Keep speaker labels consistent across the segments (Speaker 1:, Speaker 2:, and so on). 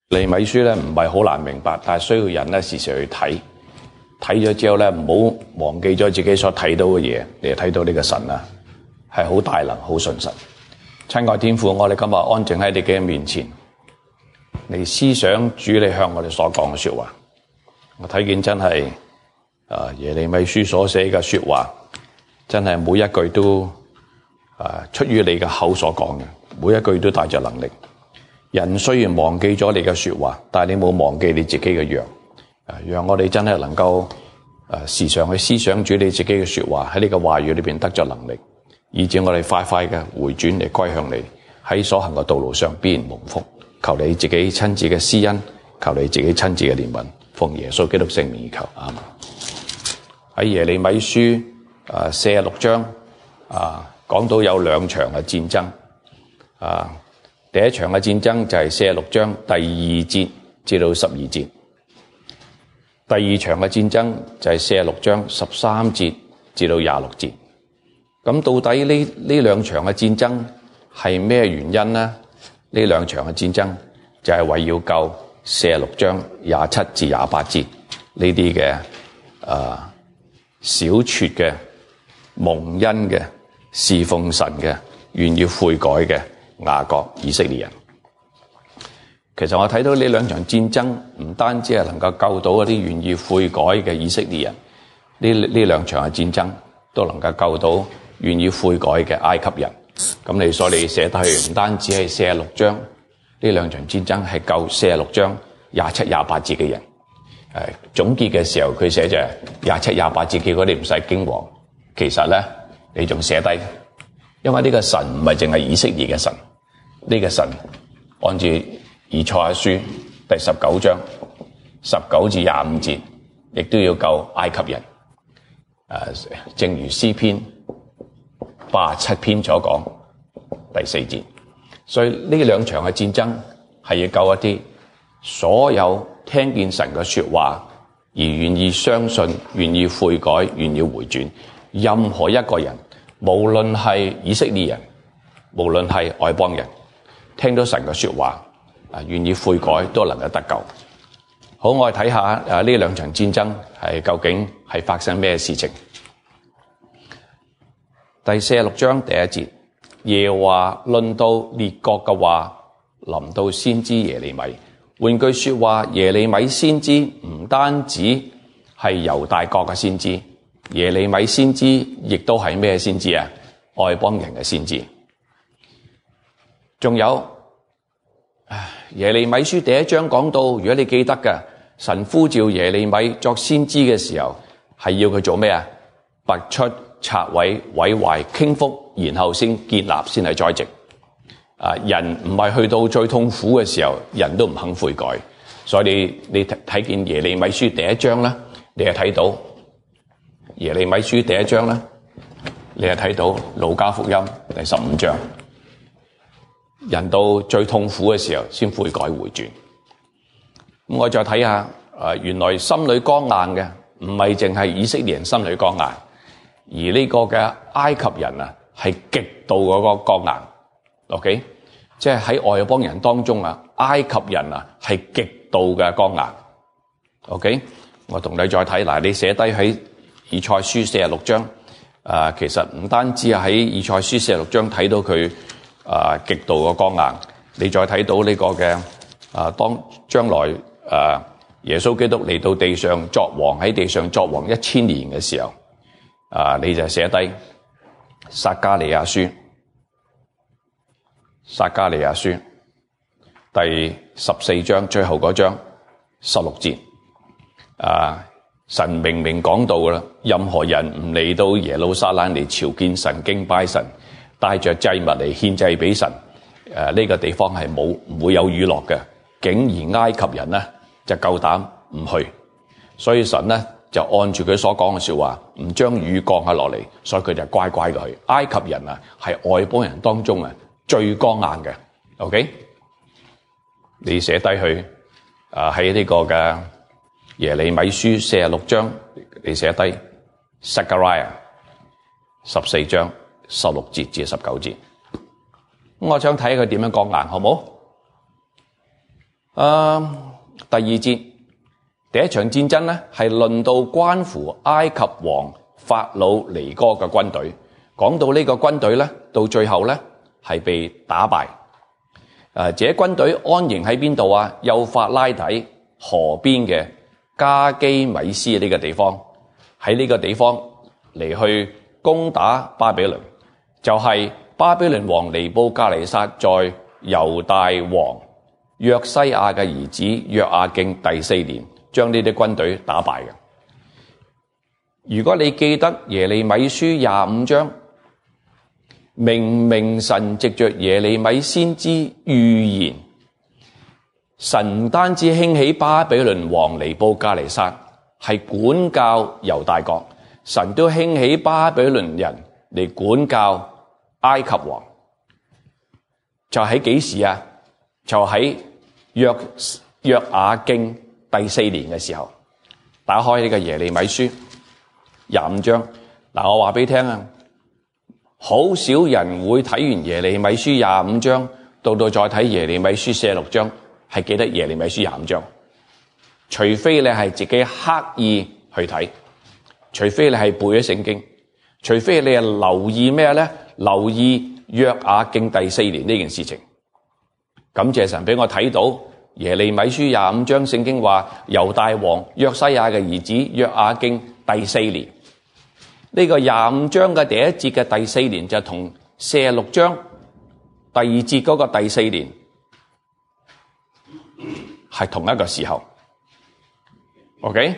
Speaker 1: 利米書咧唔係好難明白，但係需要人咧時時去睇咗之後咧，唔好忘記咗自己所睇到嘅嘢，你就睇到呢個神啊係好大能、好信實。親愛天父，我哋今日安靜喺你嘅面前，你思想主你向我哋所講嘅說話。我睇見真係耶利米書所寫嘅說話，真係每一句都出於你嘅口所講嘅，每一句都帶着能力。人雖然忘記咗你嘅說話，但係你冇忘記你自己嘅約，讓我哋真係能夠時常去思想主你自己嘅說話，喺呢個話語裏邊得着能力，以致我哋快快嘅回轉嚟歸向你，喺所行嘅道路上必然蒙福。求你自己親自嘅施恩，求你自己親自嘅憐憫，奉耶穌基督聖名而求，阿們。喺耶利米書46章講到有兩場嘅戰爭。第一場嘅戰爭就係46章第2節至到12節，第二場嘅戰爭就係46章13節至到26節。咁到底呢兩場嘅戰爭係咩原因呢？呢兩場嘅戰爭就係為要救46章27至28節呢啲嘅小撮嘅蒙恩嘅侍奉神嘅願意悔改嘅雅各以色列人。其實我睇到呢兩場戰爭唔單止係能夠救到一啲願意悔改嘅以色列人，呢兩場嘅戰爭都能夠救到願意悔改嘅埃及人。咁所以你寫得去唔單止係46章呢兩場戰爭，係救46章27、28節嘅人。總結嘅時候佢寫就係27、28節，叫佢哋唔使驚惶。其實咧你仲寫低，因為呢個神唔係淨係以色列嘅神，呢個神按住以賽亞書第19章19至25節，亦都要救埃及人。正如詩篇87篇所講第4節，所以呢兩場嘅戰爭係要救一啲所有聽見神嘅說話而願意相信、願意悔改、願意回轉，任何一個人，無論係以色列人，無論係外邦人，聽到神嘅說話願意悔改都能夠得救。好，我哋睇下呢兩場戰爭係究竟係發生咩事情。第46章第1節，耶和華論到列國嘅話臨到先知耶利米。換句說話，耶利米先知唔單止係猶大國嘅先知，耶利米先知亦都係咩先知啊？外邦人嘅先知。仲有耶利米書第1章講到，如果你記得嘅，神呼召耶利米作先知嘅時候，係要佢做咩啊？拔出、拆毀、毀壞、傾覆，然後先建立，先係栽植。人唔係去到最痛苦嘅時候，人都唔肯悔改。所以你睇見耶利米書第1章啦，你係睇到耶利米書第1章啦，你係睇到路加福音第15章，人到最痛苦嘅時候先悔改回轉。咁我再睇下，原來心裏剛硬嘅唔係淨係以色列人心裏剛硬，而呢個嘅埃及人係極度嗰個剛硬。OK， 即係喺外邦人當中埃及人係極度嘅剛硬。OK， 我同你再睇嗱，你寫低喺以賽書46章，其實唔單止喺以賽書46章睇到佢極度嘅剛硬，你再睇到呢個嘅當將來耶穌基督嚟到地上作王，喺地上作王1000年嘅時候，你就寫低撒迦利亞書。撒迦利亞書第14章最後嗰章16節，神明明講到㗎啦，任何人唔嚟到耶路撒冷嚟朝見神、敬拜神，帶着祭物嚟獻祭俾神，呢個地方係唔會有雨落嘅。竟然埃及人呢就夠膽唔去，所以神呢就按住佢所講嘅說話，唔將雨降下落嚟，所以佢就乖乖嘅去。埃及人係外邦人當中最剛硬嘅。 OK， 你寫低去喺呢個嘅耶利米書46章，你寫低撒迦利亞14章16節至19節。我想睇佢點樣剛硬，好冇？ 第二節，第一場戰爭呢係論到關乎埃及王法老尼哥嘅軍隊，講到呢個軍隊呢，到最後呢係被打敗。這軍隊安營喺邊度啊？幼發拉底河邊嘅加基米斯呢個地方，喺呢個地方嚟去攻打巴比倫，就係巴比倫王尼布甲尼撒在猶大王約西亞嘅兒子約雅敬第4年將呢啲軍隊打敗嘅。如果你記得耶利米書25章，明明神藉着耶利米先知預言，神唔單止興起巴比倫王尼布甲尼撒係管教猶大國，神都興起巴比倫人嚟管教埃及王。就喺幾時啊？就喺約雅敬第4年嘅時候。打開呢個耶利米書25章。我話俾你聽啊，好少人會睇完耶利米書25章，到再睇耶利米書46章，係記得耶利米書25章。除非你係自己刻意去睇，除非你係背咗聖經，除非你係留意咩呢？留意約雅敬第4年呢件事情。感謝神俾我睇到耶利米書25章，聖經話猶大王約西亞嘅兒子約雅敬第4年。呢個25章嘅第1節嘅第4年就同46章第2節嗰個第4年係同一個時候。OK，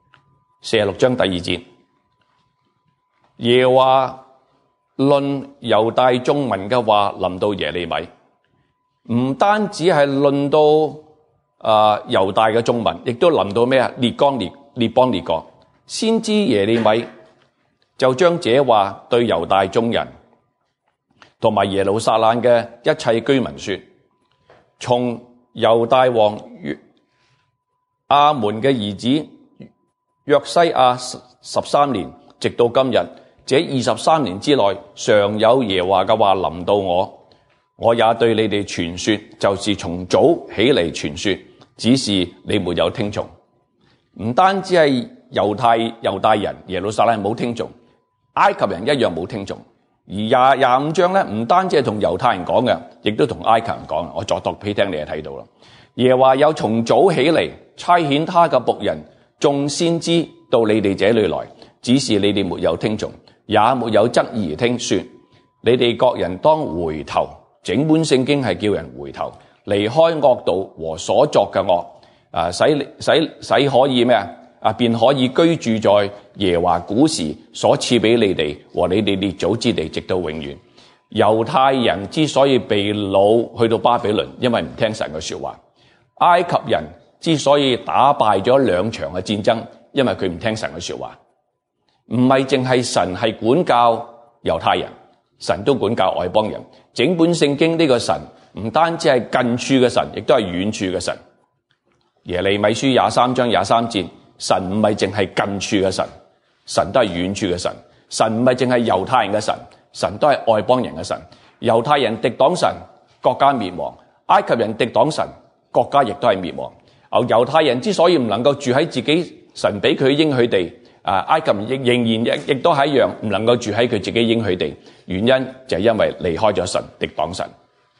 Speaker 1: 46章第2節，耶和華論猶大眾民嘅話臨到耶利米，唔單止係論到猶大嘅眾民，亦都臨到咩啊？列邦列國。先知耶利米就將這話對猶大眾人同埋耶路撒冷嘅一切居民說：從猶大王亞門嘅兒子約西亞13年，直到今日，這23年之內，常有耶和華嘅話臨到我，我也對你哋傳說，就是從早起嚟傳說，只是你沒有聽從。唔單止係猶大人耶路撒冷冇聽從，埃及人一樣冇聽從。而25章咧，唔單止係同猶太人講嘅，亦都同埃及人講。我作讀俾聽，你就睇到啦。耶和華有從早起嚟差遣他嘅僕人眾先知到你哋這裏來，只是你哋沒有聽從，也沒有側耳而聽，說你哋各人當回頭。整本聖經係叫人回頭，離開惡道和所作嘅惡，使可以咩啊？便可以居住在耶和華古時所賜俾你哋和你哋列祖之地，直到永遠。猶太人之所以被擄去到巴比倫，因為唔聽神嘅說話。埃及人之所以打敗咗2場嘅戰爭，因為佢唔聽神嘅說話。唔係淨係神係管教猶太人，神都管教外邦人。整本聖經呢個神唔單止係近處嘅神，亦都係遠處嘅神。耶利米書23章23節，神唔係淨係近處嘅神，神都係遠處嘅神。神唔係淨係猶太人嘅神，神都係外邦人嘅神。猶太人敵擋神，國家滅亡；埃及人敵擋神，國家亦都係滅亡。猶太人之所以唔能夠住喺自己神俾佢應許地，埃及人仍然亦都係一樣唔能夠住喺佢自己應許地，原因就係因為離開咗神，敵擋神。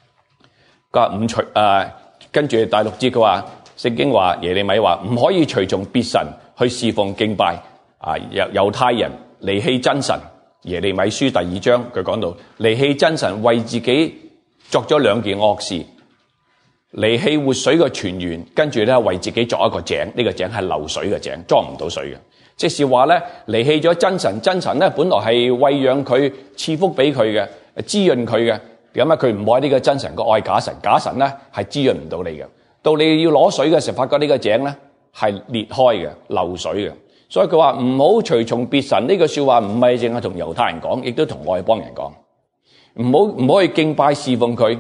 Speaker 1: 跟住第6節佢話，聖經話耶利米話唔可以隨從別神去侍奉敬拜。猶太人離棄真神。耶利米書第2章佢講到離棄真神，為自己作咗2件惡事。離棄活水嘅泉源，跟住咧為自己作一個井，呢個井係漏水嘅井，裝唔到水嘅。即是話咧，離棄咗真神，真神咧本來係餵養佢、賜福俾佢嘅、滋潤佢嘅，咁啊佢唔愛呢個真神，佢愛假神，假神咧係滋潤唔到你嘅。到你要攞水嘅時候，發覺呢個井咧係裂開嘅、漏水嘅。所以佢話唔好隨從別神，呢個說話唔係淨係同猶太人講，亦都同外邦人講。唔好去敬拜侍奉佢。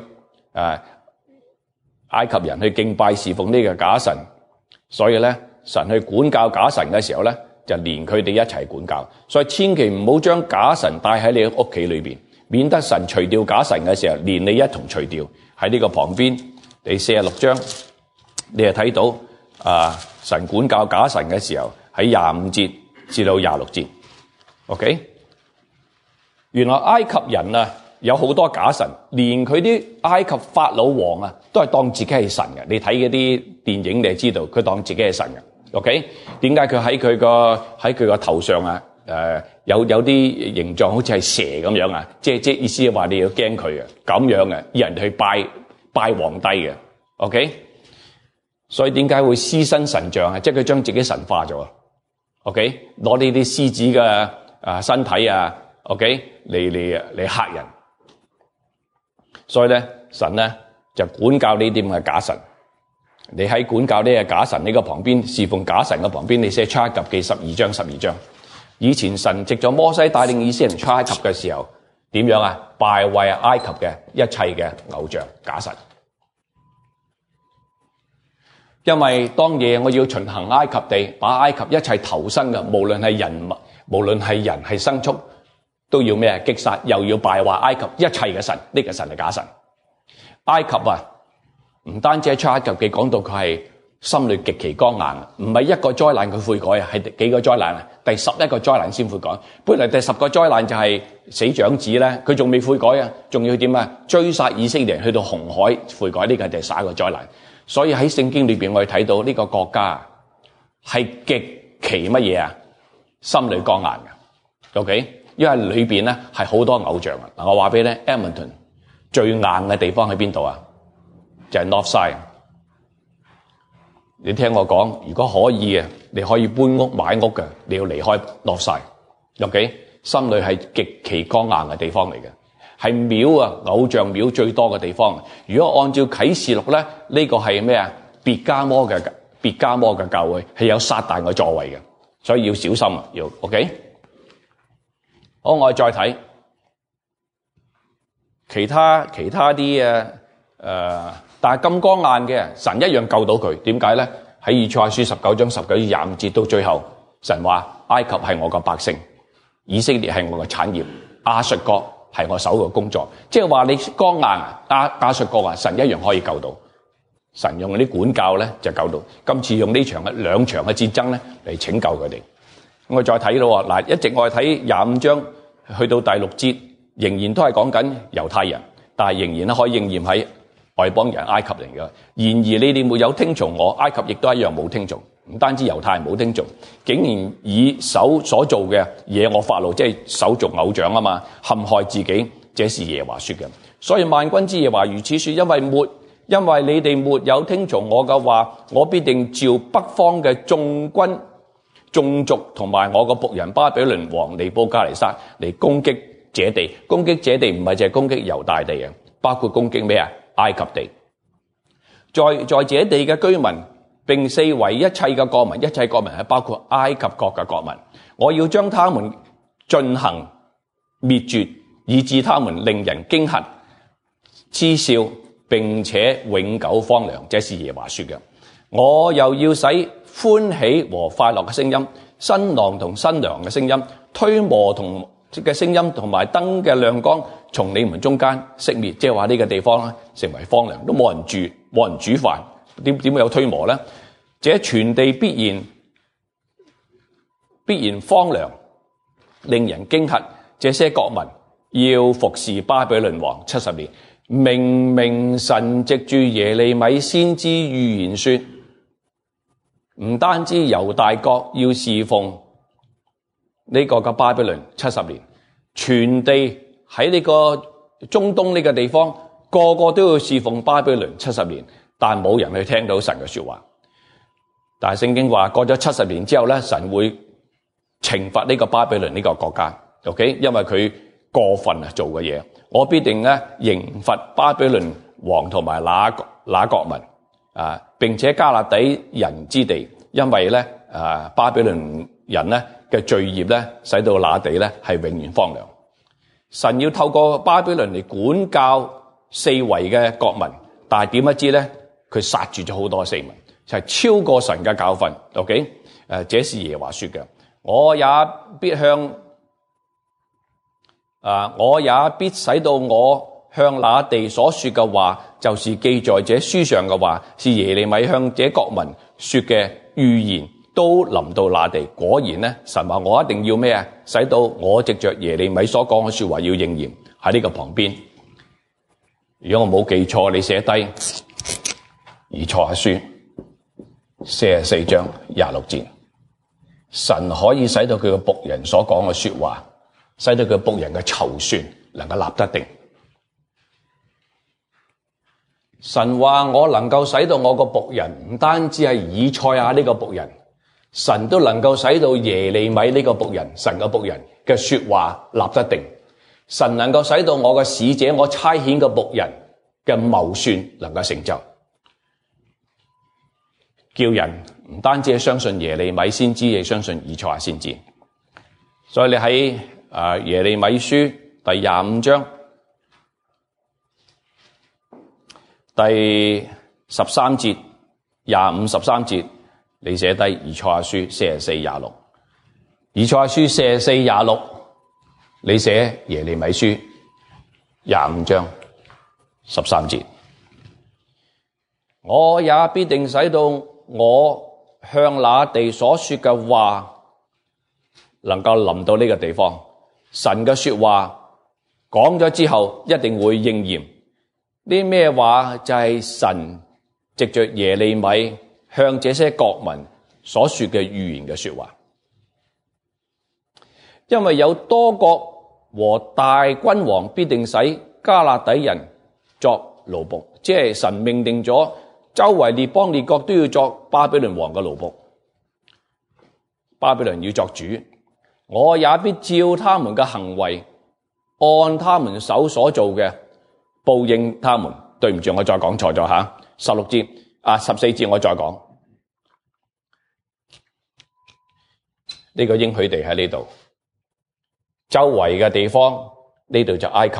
Speaker 1: 埃及人去敬拜侍奉呢個假神，所以咧神去管教假神嘅時候咧，就連佢哋一齊管教。所以千祈唔好將假神帶喺你屋企裏邊，免得神除掉假神嘅時候，連你一同除掉。喺呢個旁邊第46章你係睇到神管教假神嘅時候喺25節至到26節 ，OK？ 原來埃及人啊有好多假神，連佢啲埃及法老王啊都係當自己係神嘅。你睇嗰啲電影你就知道佢當自己係神嘅 ，OK？ 點解佢喺佢個頭上啊？有啲形狀好似係蛇咁樣啊，即意思係話你要驚佢嘅咁樣嘅，要人去拜皇帝嘅 ，OK？ 所以點解會獅身神像啊？即係佢將自己神化咗 ，OK？ 攞呢啲獅子嘅身體啊 ，OK？ 嚟嚇人。所以咧，神咧就管教呢啲咁嘅假神。你喺管教呢個假神呢個旁邊，侍奉假神嘅旁邊，你寫出埃及記12章。以前神藉咗摩西帶領以色列人出埃及嘅時候，點樣啊？敗壞埃及嘅一切嘅偶像假神。因為當夜我要巡行埃及地，把埃及一切投生嘅，無論係人係牲畜，都要咩擊殺，又要敗壞埃及一切嘅神。呢個神係假神。埃及啊，唔單止喺出埃及記講到佢係心裏極其剛硬，唔係一個災難佢悔改啊，係幾個災難啊？第11個災難先悔改。本來第10個災難就係死長子咧，佢仲未悔改啊，仲要點啊？追殺以色列人去到紅海悔改，呢個係第11個災難。所以喺聖經裏邊我哋睇到呢個國家係極其乜嘢啊？心裏剛硬嘅 ，OK？ 因為裏邊咧係好多偶像啊。嗱，我話俾你聽 Edmonton 最硬嘅地方喺邊度啊？就係 Northside。你聽我講，如果可以啊，你可以搬屋買屋嘅，你要離開Northside，OK？ 心裏係極其剛硬嘅地方嚟嘅，係廟啊，偶像廟最多嘅地方。如果按照啟示錄咧，呢個係咩啊？別迦摩嘅教會係有撒旦嘅座位嘅，所以要小心啊，要 OK？ 好，我哋再睇其他啲但係咁剛硬嘅神一樣救到佢，點解咧？喺以賽亞書19章19至25節到最後，神話埃及係我個百姓，以色列係我嘅產業，亞述國係我手嘅工作。即係話你剛硬亞述國啊，神一樣可以救到。神用嗰啲管教咧就救到。今次用呢兩場嘅戰爭咧嚟拯救佢哋。我哋再睇咯嗱，一直我哋睇25章去到第6節，仍然都係講緊猶太人，但係仍然可以應驗喺外邦人埃及嚟嘅。然而你哋沒有聽從我，埃及亦都一樣冇聽從。唔單止猶太人冇聽從，竟然以手所做嘅嘢我發怒，即係手做偶像啊嘛，陷害自己，這是耶和華說嘅。所以萬軍之耶和華如此說，因為你哋沒有聽從我嘅話，我必定召北方嘅眾軍眾族同埋我個僕人巴比倫王尼布甲尼撒嚟攻擊這地。攻擊這地唔係淨係攻擊猶大地啊，包括攻擊咩啊？埃及地。在這地嘅居民並四圍一切嘅國民，一切國民係包括埃及國嘅國民，我要將他們進行滅絕，以致他們令人驚嚇、嗤笑，並且永久荒涼。這是耶和華說嘅。我又要使歡喜和快樂嘅聲音、新郎同新娘嘅聲音、推磨同嘅聲音同埋燈嘅亮光從你們中間熄滅。即係話呢個地方咧成為荒涼，都冇人住，冇人煮飯，點會有推磨咧？這全地必然荒涼，令人驚嚇。這些國民要服侍巴比倫王70年。明明神藉住耶利米先知預言說，唔單止猶大國要侍奉呢個嘅巴比倫70年，全地喺呢個中東呢個地方，個個都要侍奉巴比倫70年，但冇人去聽到神嘅說話。但係聖經話過咗70年之後咧，神會懲罰呢個巴比倫呢個國家 ，OK？ 因為佢過分做嘅嘢，我必定咧刑罰巴比倫王同埋那國民啊，並且迦勒底人之地，因為咧巴比倫人咧嘅罪孽咧，使到那地咧係永遠荒涼。神要透過巴比倫嚟管教四圍嘅國民，但係點不知咧，佢殺住咗好多四民，就係超過神嘅教訓。OK？這是耶和華說嘅，我也必使到我向那地所說嘅話，就是記在這書上嘅話，是耶利米向這國民說嘅預言，都臨到那地。果然呢，神話我一定要咩啊？使到我藉着耶利米所講嘅說話要應驗。喺呢個旁邊，如果我冇記錯，你寫低以賽亞書44章26節，神可以使到佢嘅僕人所講嘅說話，使到佢僕人嘅籌算能夠立得定。神話我能夠使到我個僕人，唔單止係以賽亞呢個僕人，神都能夠使到耶利米呢個僕人，神嘅僕人嘅說話立得定。神能夠使到我嘅使者，我差遣嘅僕人嘅謀算能夠成就，叫人唔單止係相信耶利米先知，亦相信以賽亞先知。所以你喺耶利米書第25章第13節、25、13節，你寫低以賽亞書44、26，以賽亞書44、26，你寫耶利米書25章13節，我也必定使到我向那地所說嘅話能夠臨到呢個地方。神嘅說話講咗之後一定會應驗。啲咩話？就係神藉着耶利米向這些國民所說嘅預言嘅說話。因為有多國和大君王必定使迦勒底人作奴僕，即係神命定咗周圍列邦列國都要作巴比倫王嘅奴僕，巴比倫要作主。我也必照他們嘅行為，按他們手所做嘅報應他們。對唔住，我再講錯咗吓，16節14節我再講。呢個應許地喺呢度，周圍嘅地方呢度就埃及，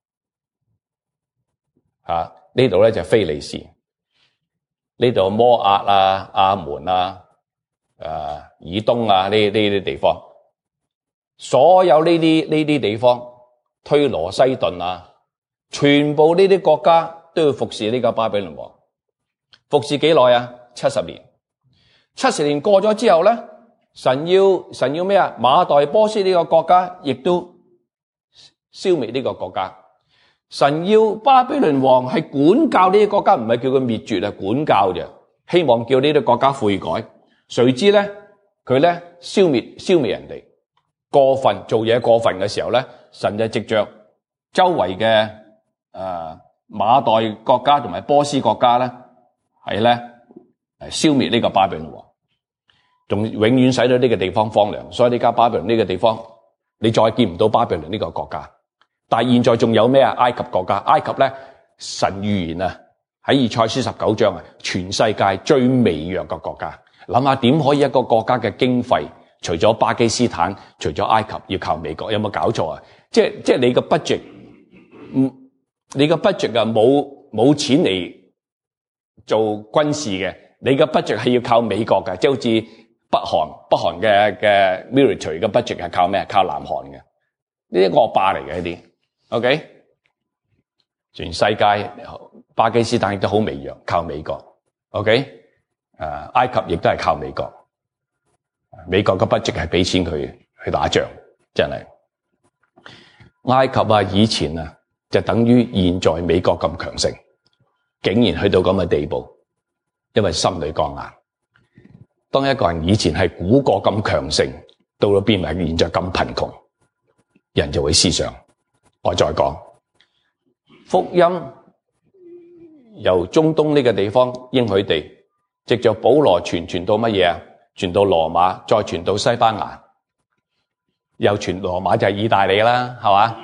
Speaker 1: 呢度咧就非利士，呢度摩押啊、亞門啊、以東啊呢啲地方，所有呢啲地方，推羅西頓啊，全部呢啲國家都要服侍呢個巴比倫王。服侍幾耐啊？70年。70年過咗之後咧，神要咩啊？馬代波斯呢個國家亦都消滅呢個國家。神要巴比倫王係管教呢啲國家，唔係叫佢滅絕啊，管教啫，希望叫呢啲國家悔改。誰知咧，佢咧消滅人哋，過分做嘢過分嘅時候咧，神就藉着周圍嘅馬代國家同埋波斯國家咧，係咧消滅呢個巴比倫王，仲永遠使到呢個地方荒涼。所以呢家巴比倫呢個地方，你再見唔到巴比倫呢個國家。但係現在仲有咩啊？埃及國家，埃及咧神預言啊，喺以賽書19章啊，全世界最微弱嘅國家。諗下點可以一個國家嘅經費，除咗巴基斯坦，除咗埃及，要靠美國？有冇搞錯啊？即係你個 budget，你個 budget 啊冇錢嚟做軍事嘅，你個 budget 係要靠美國嘅，即係好似北韓嘅 military 嘅 budget 係靠咩？靠南韓嘅，呢啲惡霸嚟嘅呢啲。OK， 全世界巴基斯坦亦都好微弱，靠美國。OK， 埃及亦都係靠美國。美國嘅 budget 係俾錢佢去打仗，真係。埃及啊，以前啊，就等於現在美國咁強盛，竟然去到咁嘅地步，因為心裏剛硬。當一個人以前係古國咁強盛，到咗變為現在咁貧窮，人就會思想。我再講福音由中東呢個地方應許地，藉着保羅傳到乜嘢啊？傳到羅馬，再傳到西班牙，又傳羅馬就係意大利啦，係嘛？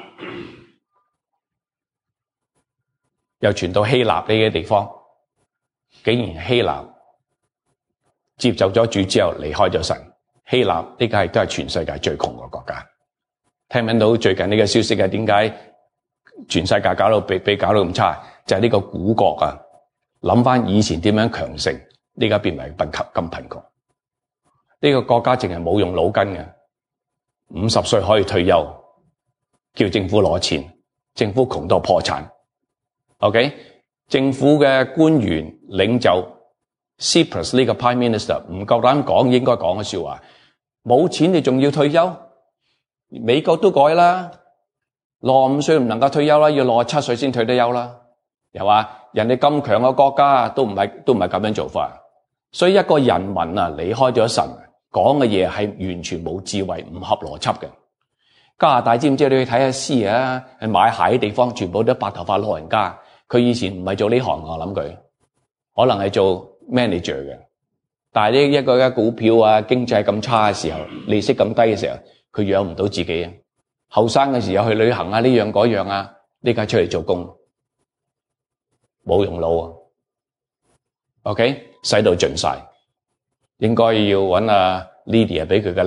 Speaker 1: 又傳到希臘呢啲地方，竟然希臘接受咗主之後離開咗神。希臘呢個都係全世界最窮嘅國家。聽唔聽到最近呢個消息啊？點解全世界搞到被搞到咁差？就係呢個古國啊！諗翻以前點樣強盛，呢家變為咁貧窮。呢個國家淨係冇用腦筋嘅，50歲可以退休，叫政府攞錢， 政府窮到破產。OK， 政府嘅官員領袖 Tsipras 呢個 Prime Minister 唔夠膽講應該講嘅說話，冇錢你仲要退休？美國都改啦，65歲唔能夠退休啦，要67歲先退得休啦。又話人哋咁強嘅國家都唔係咁樣做法。所以一個人民啊離開咗神，講嘅嘢係完全冇智慧，唔合邏輯嘅。加拿大知唔知你去睇下詩啊？去買鞋嘅地方全部都白頭髮老人家。佢以前唔係做呢行，我諗佢可能係做 manager 嘅。但係呢一個股票啊，經濟咁差嘅時候，利息咁低嘅時候，佢養唔到自己啊。後生嘅時候去旅行啊，呢樣嗰樣啊，呢家出嚟做工冇用腦啊。OK， 使到盡晒，應該要揾阿 Lydia 俾佢嘅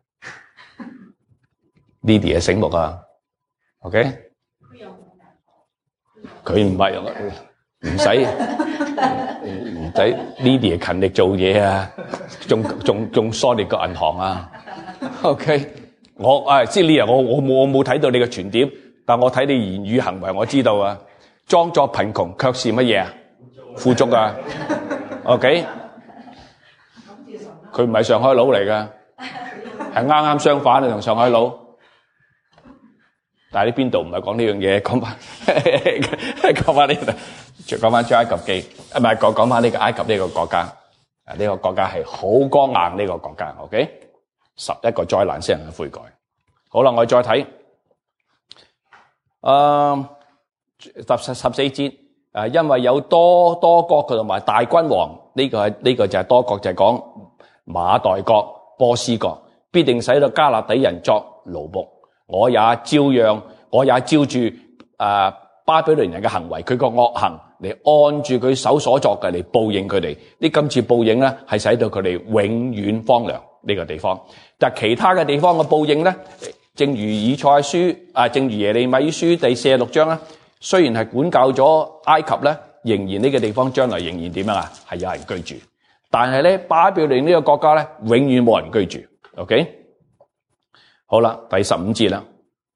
Speaker 1: lecture。Lydia 醒目啊 ，OK。佢唔係唔使 Lydia 勤力做嘢啊，仲疏你個銀行啊。OK， 我知 Lydia 我冇睇到你嘅傳碟，但我睇你言語行為我知道啊。裝作貧窮卻是乜嘢啊？富足啊。OK， 佢唔係上海佬嚟噶，係啱啱相反啊，同上海佬。但係呢邊度唔係講呢樣嘢，講翻呢度，講翻出埃及記，唔係講翻呢個埃及呢個國家，呢個國家係好剛硬呢個國家 ，OK， 11個災難先人去悔改。好啦，我哋再睇14節，因為有多國同埋大君王，呢個就係多國，就係講馬代國、波斯國，必定使到迦勒底人作奴僕。我也照住巴比倫人嘅行為，佢個惡行嚟按住佢手所作嘅嚟報應佢哋。呢今次報應咧係使到佢哋永遠荒涼呢個地方。但係其他嘅地方嘅報應咧，正如以賽書正如耶利米書第46章咧，雖然係管教咗埃及咧，仍然呢個地方將來仍然點樣啊？係有人居住。但係咧巴比倫呢個國家咧，永遠冇人居住。OK。好啦，第15節啦。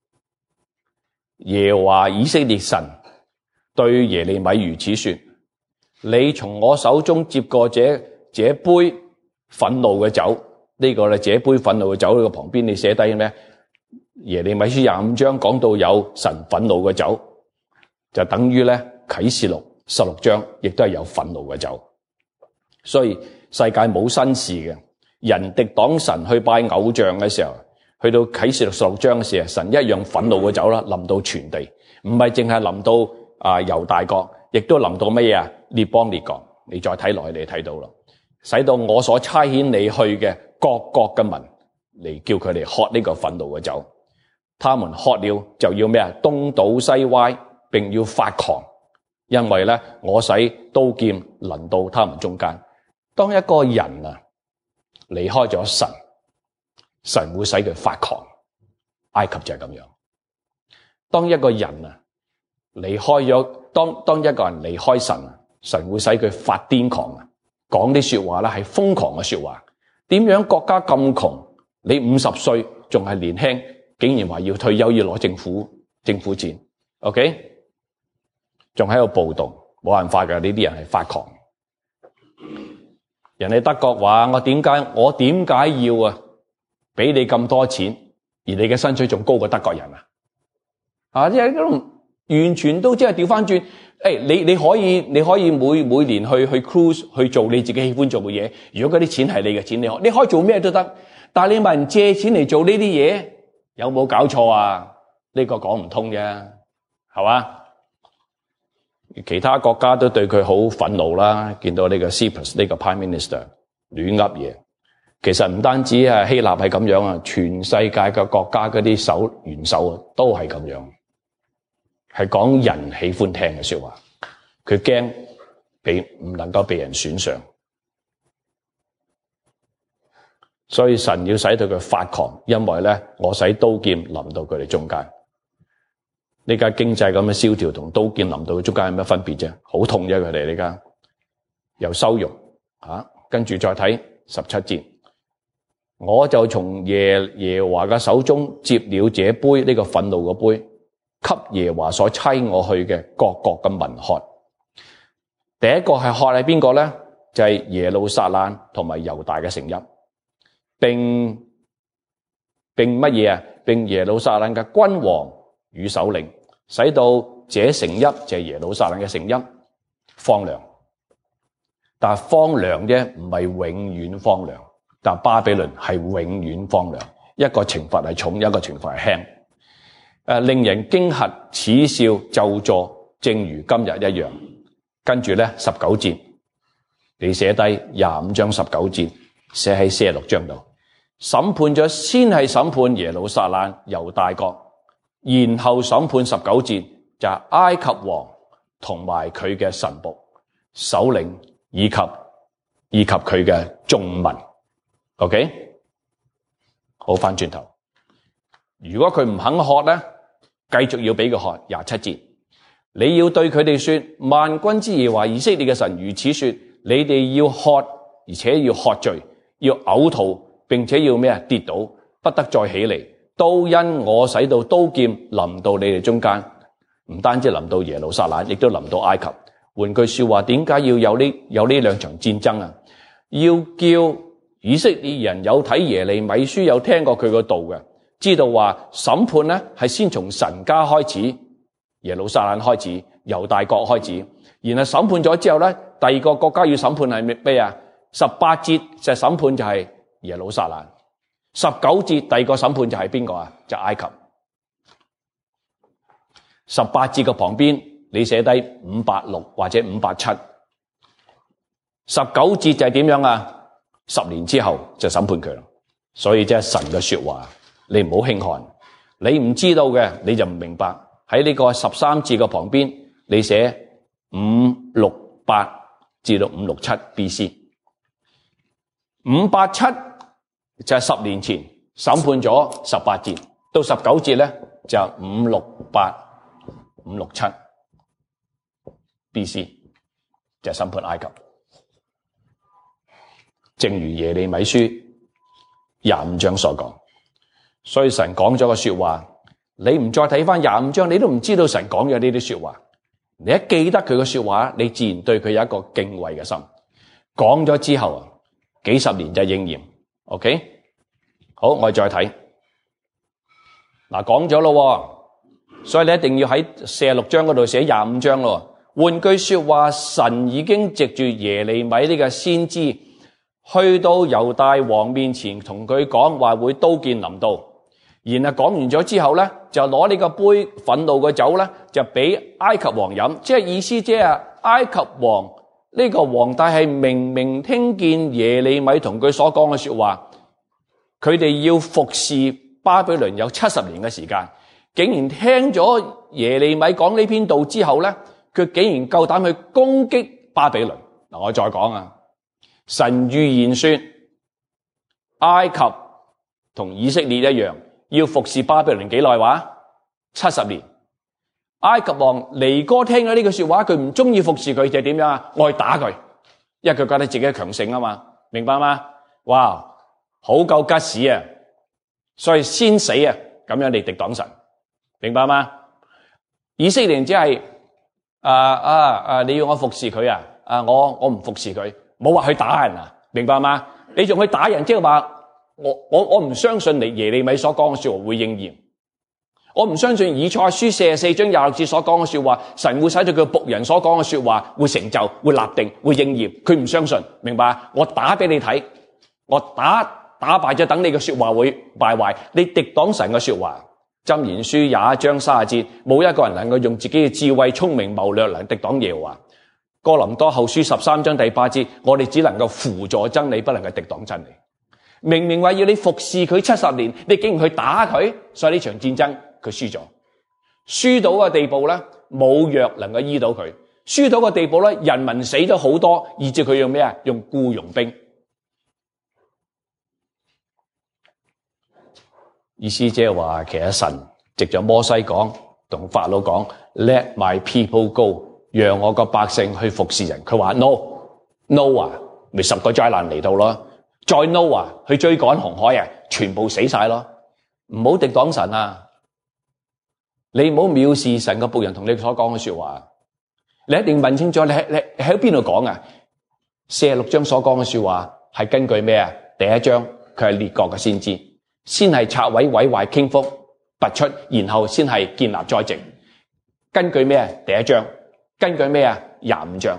Speaker 1: 耶和華以色列神對耶利米如此說：你從我手中接過這杯憤怒嘅酒，呢個咧，這杯憤怒嘅酒呢個旁邊你寫低咩？耶利米書25章講到有神憤怒嘅酒，就等於咧啟示錄16章亦都係有憤怒嘅酒。所以世界冇新事嘅，人敵擋神去拜偶像嘅時候，去到啟示錄16章嘅時候，神一樣憤怒嘅酒啦，臨到全地，唔係淨係臨到猶大國，亦都臨到乜嘢啊？列邦列國。你再睇落去，你睇到啦，使到我所差遣你去嘅各國嘅民嚟，叫佢哋喝呢個憤怒嘅酒，他們喝了就要咩啊？東倒西歪，並要發狂，因為咧我使刀劍臨到他們中間。當一個人啊離開咗神，神會使佢發狂，埃及就係咁樣。當一個人啊離開咗，當一個人離開神啊，神會使佢發癲狂啊，講啲說話咧係瘋狂嘅說話。點樣國家咁窮，你50歲仲係年輕，竟然話要退休要攞政府錢 ，OK？ 仲喺度暴動，冇辦法㗎，呢啲人係發狂。人哋德國話：我點解要啊？俾你咁多錢，而你嘅薪水仲高過德國人啊？即係完全都即係調翻轉。你可以每年去 cruise 去做你自己喜歡做嘅嘢。如果嗰啲錢係你嘅錢，你可以做咩都得。但係你問人借錢嚟做呢啲嘢，有冇搞錯啊？呢個講唔通啫，係嘛？其他國家都對佢好憤怒啦，見到呢個 Tsipras 呢個 Prime Minister 亂噏嘢。其實唔單止希臘係咁樣啊，全世界嘅國家嗰啲元首都係咁樣，係講人喜歡聽嘅說話。佢驚唔能夠被人選上，所以神要使到佢發狂，因為咧我使刀劍臨到佢哋中間。呢家經濟咁嘅蕭條同刀劍臨到佢中間有咩分別啫？好痛啫，佢哋呢家又羞辱跟住再睇17節。我就從耶和華嘅手中接了這杯呢個憤怒嘅杯， 給耶和華所差我去嘅各國嘅民喝。第一個係喝係邊個呢？就係耶路撒冷同埋猶大嘅城邑，並乜嘢啊？並耶路撒冷嘅君王與首領，使到這城邑就係耶路撒冷嘅城邑荒涼。但係荒涼啫，唔係永遠荒涼。但巴比倫係永遠荒涼，一個懲罰係重，一個懲罰係輕。令人驚嚇、恥笑、咒詛，正如今日一樣。跟住咧19節，你寫低25章19節，寫喺46章度。審判咗，先係審判耶路撒冷、猶大國，然後審判19節就係埃及王同埋佢嘅臣僕、首領以及佢嘅眾民。OK， 好，翻轉頭，如果佢唔肯喝咧，繼續要俾佢喝。27節，你要對佢哋說：萬軍之耶和華以色列嘅神如此說，你哋要喝，而且要喝醉，要嘔吐，並且要咩啊？跌倒，不得再起嚟，都因我使到刀劍臨到你哋中間，唔單止臨到耶路撒冷，亦都臨到埃及。換句說話，點解要有呢兩場戰爭啊？要叫以色列人有睇耶利米書，有聽過佢個道嘅，知道話審判咧係先從神家開始，耶路撒冷開始，猶大國開始，然後審判咗之後咧，第二個國家要審判係咩啊？18節就審判就係耶路撒冷，19節第二個審判就係邊個啊？就埃及。18節嘅旁邊你寫低586或者587，19節就係點樣啊？10年之後就審判佢啦。所以即係神嘅說話，你唔好輕看。你唔知道嘅你就唔明白。喺呢個13節嘅旁邊，你寫568至到567 BC。587就係10年前審判咗18節，到19節咧就568、567 BC 就係審判埃及。正如耶利米書25章所講，所以神講咗個說話，你唔再睇翻25章，你都唔知道神講咗呢啲說話。你一記得佢嘅說話，你自然對佢有一個敬畏嘅心。講咗之後幾十年就應驗。OK， 好，我哋再睇。嗱，講咗咯，所以你一定要喺46章嗰度寫25章咯。換句說話，神已經藉住耶利米呢個先知，去到猶大王面前同佢講話會刀劍臨到，然後講完咗之後咧，就攞呢個杯憤怒嘅酒咧，就俾埃及王飲。即係意思即係埃及王呢個皇帝係明明聽見耶利米同佢所講嘅說話，佢哋要服侍巴比倫有70年嘅時間，竟然聽咗耶利米講呢篇道之後咧，佢竟然夠膽去攻擊巴比倫。嗱，我再講啊。神預言說，埃及同以色列一樣，要服侍巴比倫幾耐話？70年。埃及王尼哥聽咗呢句說話，佢唔中意服侍佢，就係點樣啊？我去打佢，因為佢覺得自己強盛啊嘛，明白嗎？哇，好夠吉屎啊！所以先死啊，咁樣嚟敵擋神，明白嗎？以色列人只係你要我服侍佢啊？我唔服侍佢。冇話去打人啊，明白嗎？你仲去打人，即係話我唔相信你耶利米所講嘅說話會應驗，我唔相信以賽亞書44章26節所講嘅說話，神會使到佢僕人所講嘅說話會成就、會立定、會應驗，佢唔相信，明白？我打俾你睇，我打敗咗，等你嘅說話會敗壞，你敵擋神嘅說話。箴言書21章30節，冇一個人能夠用自己嘅智慧、聰明、謀略嚟敵擋耶和華。哥林多後書13章第8節，我哋只能夠輔助真理，不能夠敵擋真理。明明話要你服侍佢70年，你竟然去打佢，所以呢場戰爭佢輸咗，輸到嘅地步咧，冇藥能夠醫到佢，輸到嘅地步咧，人民死咗好多，以致佢用咩啊？用僱傭兵。意思即係話，其實神藉着摩西講，同法老講 ，Let my people go。讓我個百姓去服侍人，佢話 no 啊，咪10個災難嚟到咯，再 no 啊，去追趕紅海啊，全部死晒咯，唔好敵擋神啊！ 你唔好藐視神嘅僕人同你所講嘅說話，你一定問清楚你喺邊度講啊？46章所講嘅說話係根據咩啊？第一章佢係列國嘅先知，先係拆毀毀壞傾覆拔出，然後先係建立栽植。根據咩啊？第一章。根據咩啊？25章。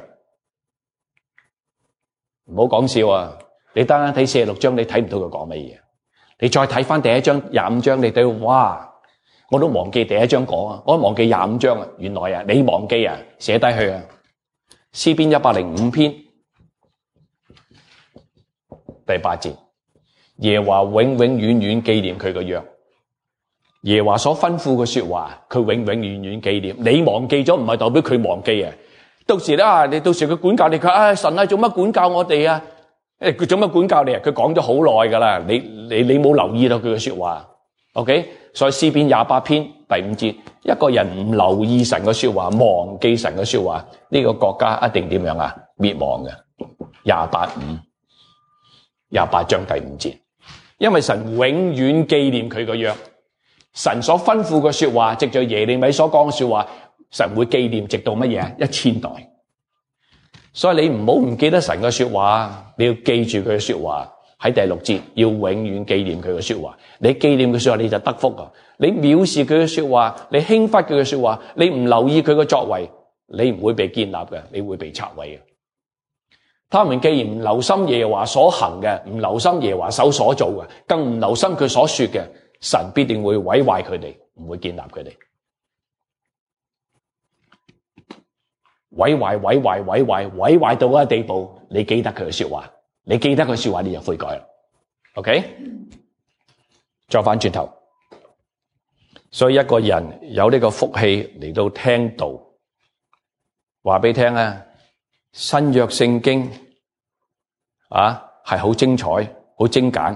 Speaker 1: 唔好講笑啊！你單單睇46章，你睇唔到佢講乜嘢。你再睇翻第一章25章，你睇哇！我都忘記第一章講啊，我都忘記25章啊。原來啊，你忘記啊，寫低去啊。詩篇105篇第8節，耶和華永永遠遠紀念佢嘅約。耶和華所吩咐嘅說話，佢永永遠遠紀念。你忘記咗，唔係代表佢忘記啊。到時咧你到時佢管教你，佢神啊，做乜管教我哋啊？佢做乜管教你啊？佢講咗好耐噶啦，你冇留意到佢嘅說話。OK， 所以詩篇28篇第5節，一個人唔留意神嘅說話，忘記神嘅說話，呢個國家一定點樣啊？滅亡嘅。28章第5節，因為神永遠紀念佢嘅約，神所吩咐嘅說話，藉着耶利米所講嘅說話，神會紀念直到乜嘢？1000代。所以你唔好唔記得神嘅說話，你要記住佢嘅說話。喺第6節要永遠紀念佢嘅說話。你紀念佢說話，你就得福啊！你藐視佢嘅說話，你輕忽佢嘅說話，你唔留意佢嘅作為，你唔會被建立嘅，你會被拆毀嘅。他們既然唔留心耶和華所行嘅，唔留心耶和華手所做嘅，更唔留心佢所說嘅，神必定會毀壞佢哋，唔會建立佢哋。毀壞到一個地步，你記得佢嘅說話，你記得佢說話，你就悔改啦。OK， 再翻轉頭，所以一個人有呢個福氣嚟到聽道，話俾你聽啊，新約聖經啊係好精彩、好精簡，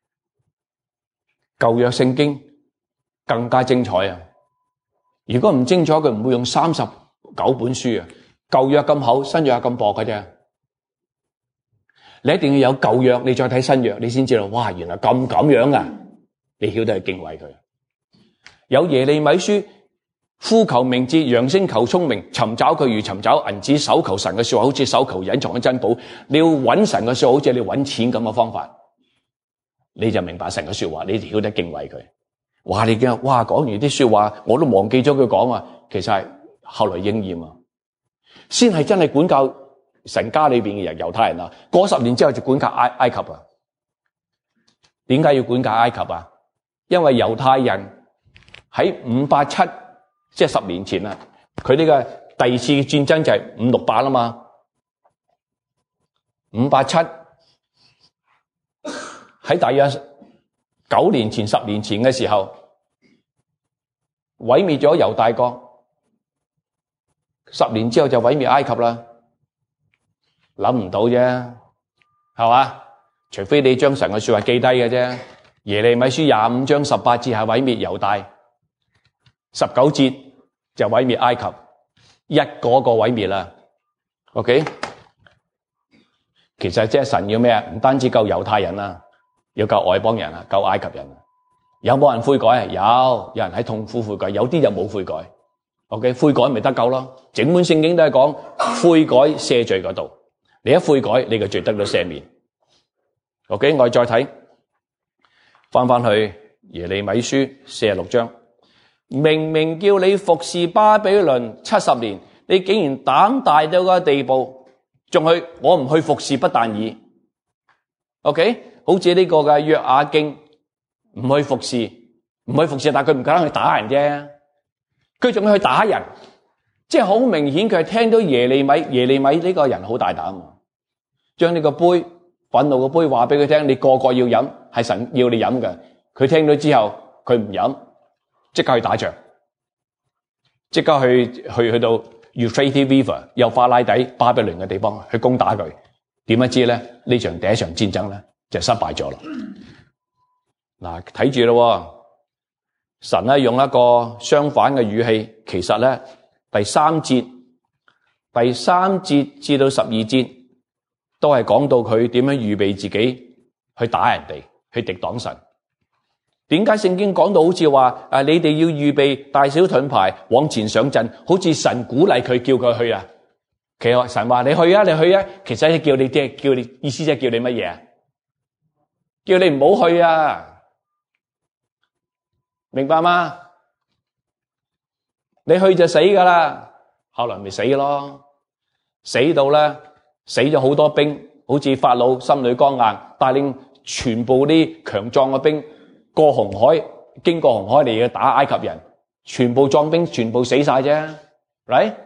Speaker 1: 舊約聖經更加精彩啊！如果唔精彩，佢唔會用39本書啊。舊約咁厚，新約咁薄嘅啫。你一定要有舊約，你再睇新約，你先知道，哇，原來咁樣啊！你曉得去敬畏佢。有耶利米書，呼求明哲，揚聲求聰明，尋找佢如尋找銀子，搜求神嘅說話，好似搜求隱藏嘅珍寶。你要揾神嘅說話，好似你揾錢咁嘅方法，你就明白神嘅說話，你就曉得敬畏佢。哇！你驚，哇！講完啲說話，我都忘記咗佢講啊，其實係後來應驗啊。先係真係管教神家裏邊嘅人，猶太人啊，過10年之後就管教埃及啊。點解要管教埃及啊？因為猶太人喺587，即係10年前啦，佢呢個第二次戰爭就係568啦嘛。587喺大約9年前、10年前嘅時候，毀滅咗猶大國。10年之後就毀滅埃及啦，諗唔到啫，係嘛？除非你將神嘅說話記低嘅啫。耶利米書25章18節係毀滅猶大，19節就毀滅埃及，一個毀滅啦。OK， 其實即係神要咩啊？唔單止救猶太人啊，要救外邦人啊，救埃及人啊。有冇人悔改啊？有人喺痛苦悔改，有啲就冇悔改。OK， 悔改咪得救咯。整本聖經都係講悔改赦罪嗰度。你一悔改，你嘅罪得到赦免。OK， 我哋再睇翻去耶利米書46章，明明叫你服侍巴比倫70年，你竟然膽大到個地步，仲去我唔去服侍不但已。OK， 好似呢個嘅約雅敬唔去服侍，但係佢唔夠膽去打人啫。佢仲要去打人，即係好明顯佢係聽到耶利米呢個人好大膽，將呢個杯憤怒嘅杯話俾佢聽，你個個要飲，係神要你飲嘅。佢聽到之後，佢唔飲，即刻去打仗，即刻去到 Euphrates River 幼發拉底巴比倫嘅地方去攻打佢。點不知咧？呢場第一場戰爭咧就失敗咗啦。嗱，睇住咯。神咧用一個相反嘅語氣，其實咧第3節至到12節都係講到佢點樣預備自己去打人哋，去敵擋神。 點解聖經講到好似話你哋要預備大小盾牌往前上陣，好似神鼓勵佢叫佢去啊？其實神話你去啊，你去啊，其實叫你意思即係叫你乜嘢啊？叫你唔好去啊，明白嗎？你去就死噶啦，後來咪死咯，死咗好多兵，好似法老心裏剛硬，帶領全部啲強壯嘅兵過紅海，經過紅海嚟要打埃及人，全部壯兵全部死晒啫，right？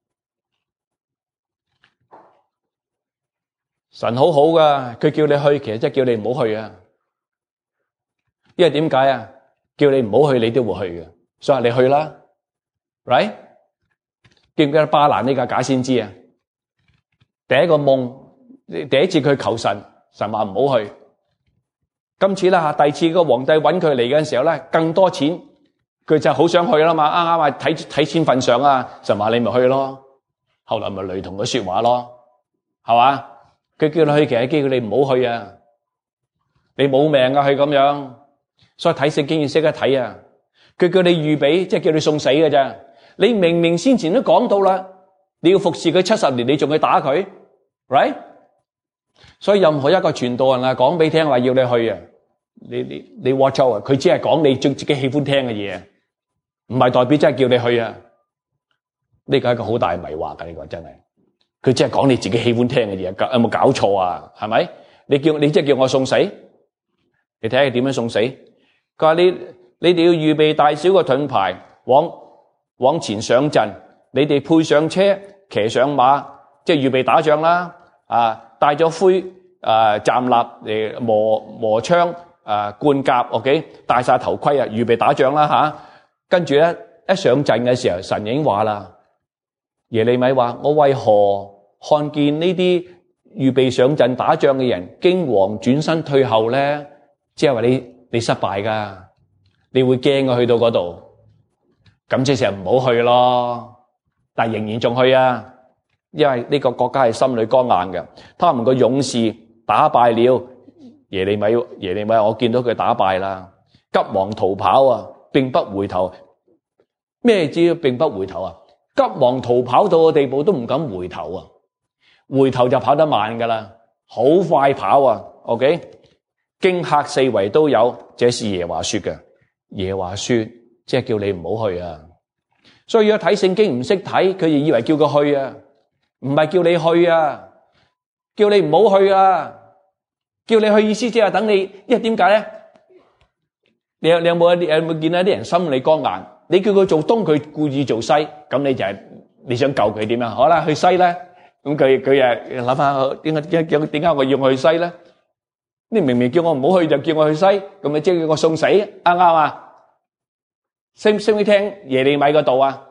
Speaker 1: 神好好噶，佢叫你去，其實即係叫你唔好去啊。因為點解啊？叫你唔好去，你都會去嘅，所以你去啦 ，right？ 記唔記得巴蘭呢個假先知啊？第一個夢，第一次佢求神，神話唔好去。今次啦，第二次個皇帝揾佢嚟嘅時候咧，更多錢，佢就好想去啦嘛。啱啱話睇錢份上啊，神話你咪去咯。後來咪雷同嘅說話咯，係嘛？佢叫你去，其實叫你唔好去啊！你冇命啊，去咁樣，所以睇聖經要識得睇啊！佢叫你預備，即係叫你送死嘅啫。你明明先前都講到啦，你要服侍佢70年，你仲去打佢 ，right？ 所以任何一個傳道人啊，講俾聽話要你去啊，你 watch out 啊！佢只係講你自己喜歡聽嘅嘢，唔係代表真係叫你去啊！呢個係一個好大迷惑㗎，呢個真係。佢只係講你自己喜歡聽嘅嘢，有冇搞錯啊？係咪？你即係叫我送死？你睇下佢點樣送死？佢話你哋要預備大小嘅盾牌，往前上陣。你哋配上車，騎上馬，即係預備打仗啦。帶咗盔，站立嚟磨槍，冠甲 ，OK， 戴晒頭盔啊，預備打仗啦吓。跟住咧一上陣嘅時候，神已經話啦，耶利米話：我為何看見呢啲預備上陣打仗嘅人驚惶轉身退後咧？即係話你失敗噶，你會驚嘅去到嗰度，咁即係唔好去咯。但係仍然仲去啊，因為呢個國家係心裏剛硬嘅。他們個勇士打敗了耶利米，我見到佢打敗啦，急忙逃跑啊，並不回頭。咩知並不回頭啊？急忙逃跑到個地步都唔敢回頭啊！回頭就跑得慢噶啦，好快跑啊 ！OK， 驚嚇四圍都有，這是耶和華說嘅。耶和華說，即係叫你唔好去啊！所以如果睇聖經唔識睇，佢就以為叫佢去啊，唔係叫你去啊，叫你唔好去啊，叫你去意思即係等你，因為點解咧？你有冇見到啲人心理剛硬？你叫佢做東，佢故意做西，咁你就係你想救佢點樣？好啦，去西咧，咁佢又諗下點解我要去西咧？你明明叫我唔好去，就叫我去西，咁咪即係叫我送死，啱唔啱啊？識唔識聽耶利米嗰度啊？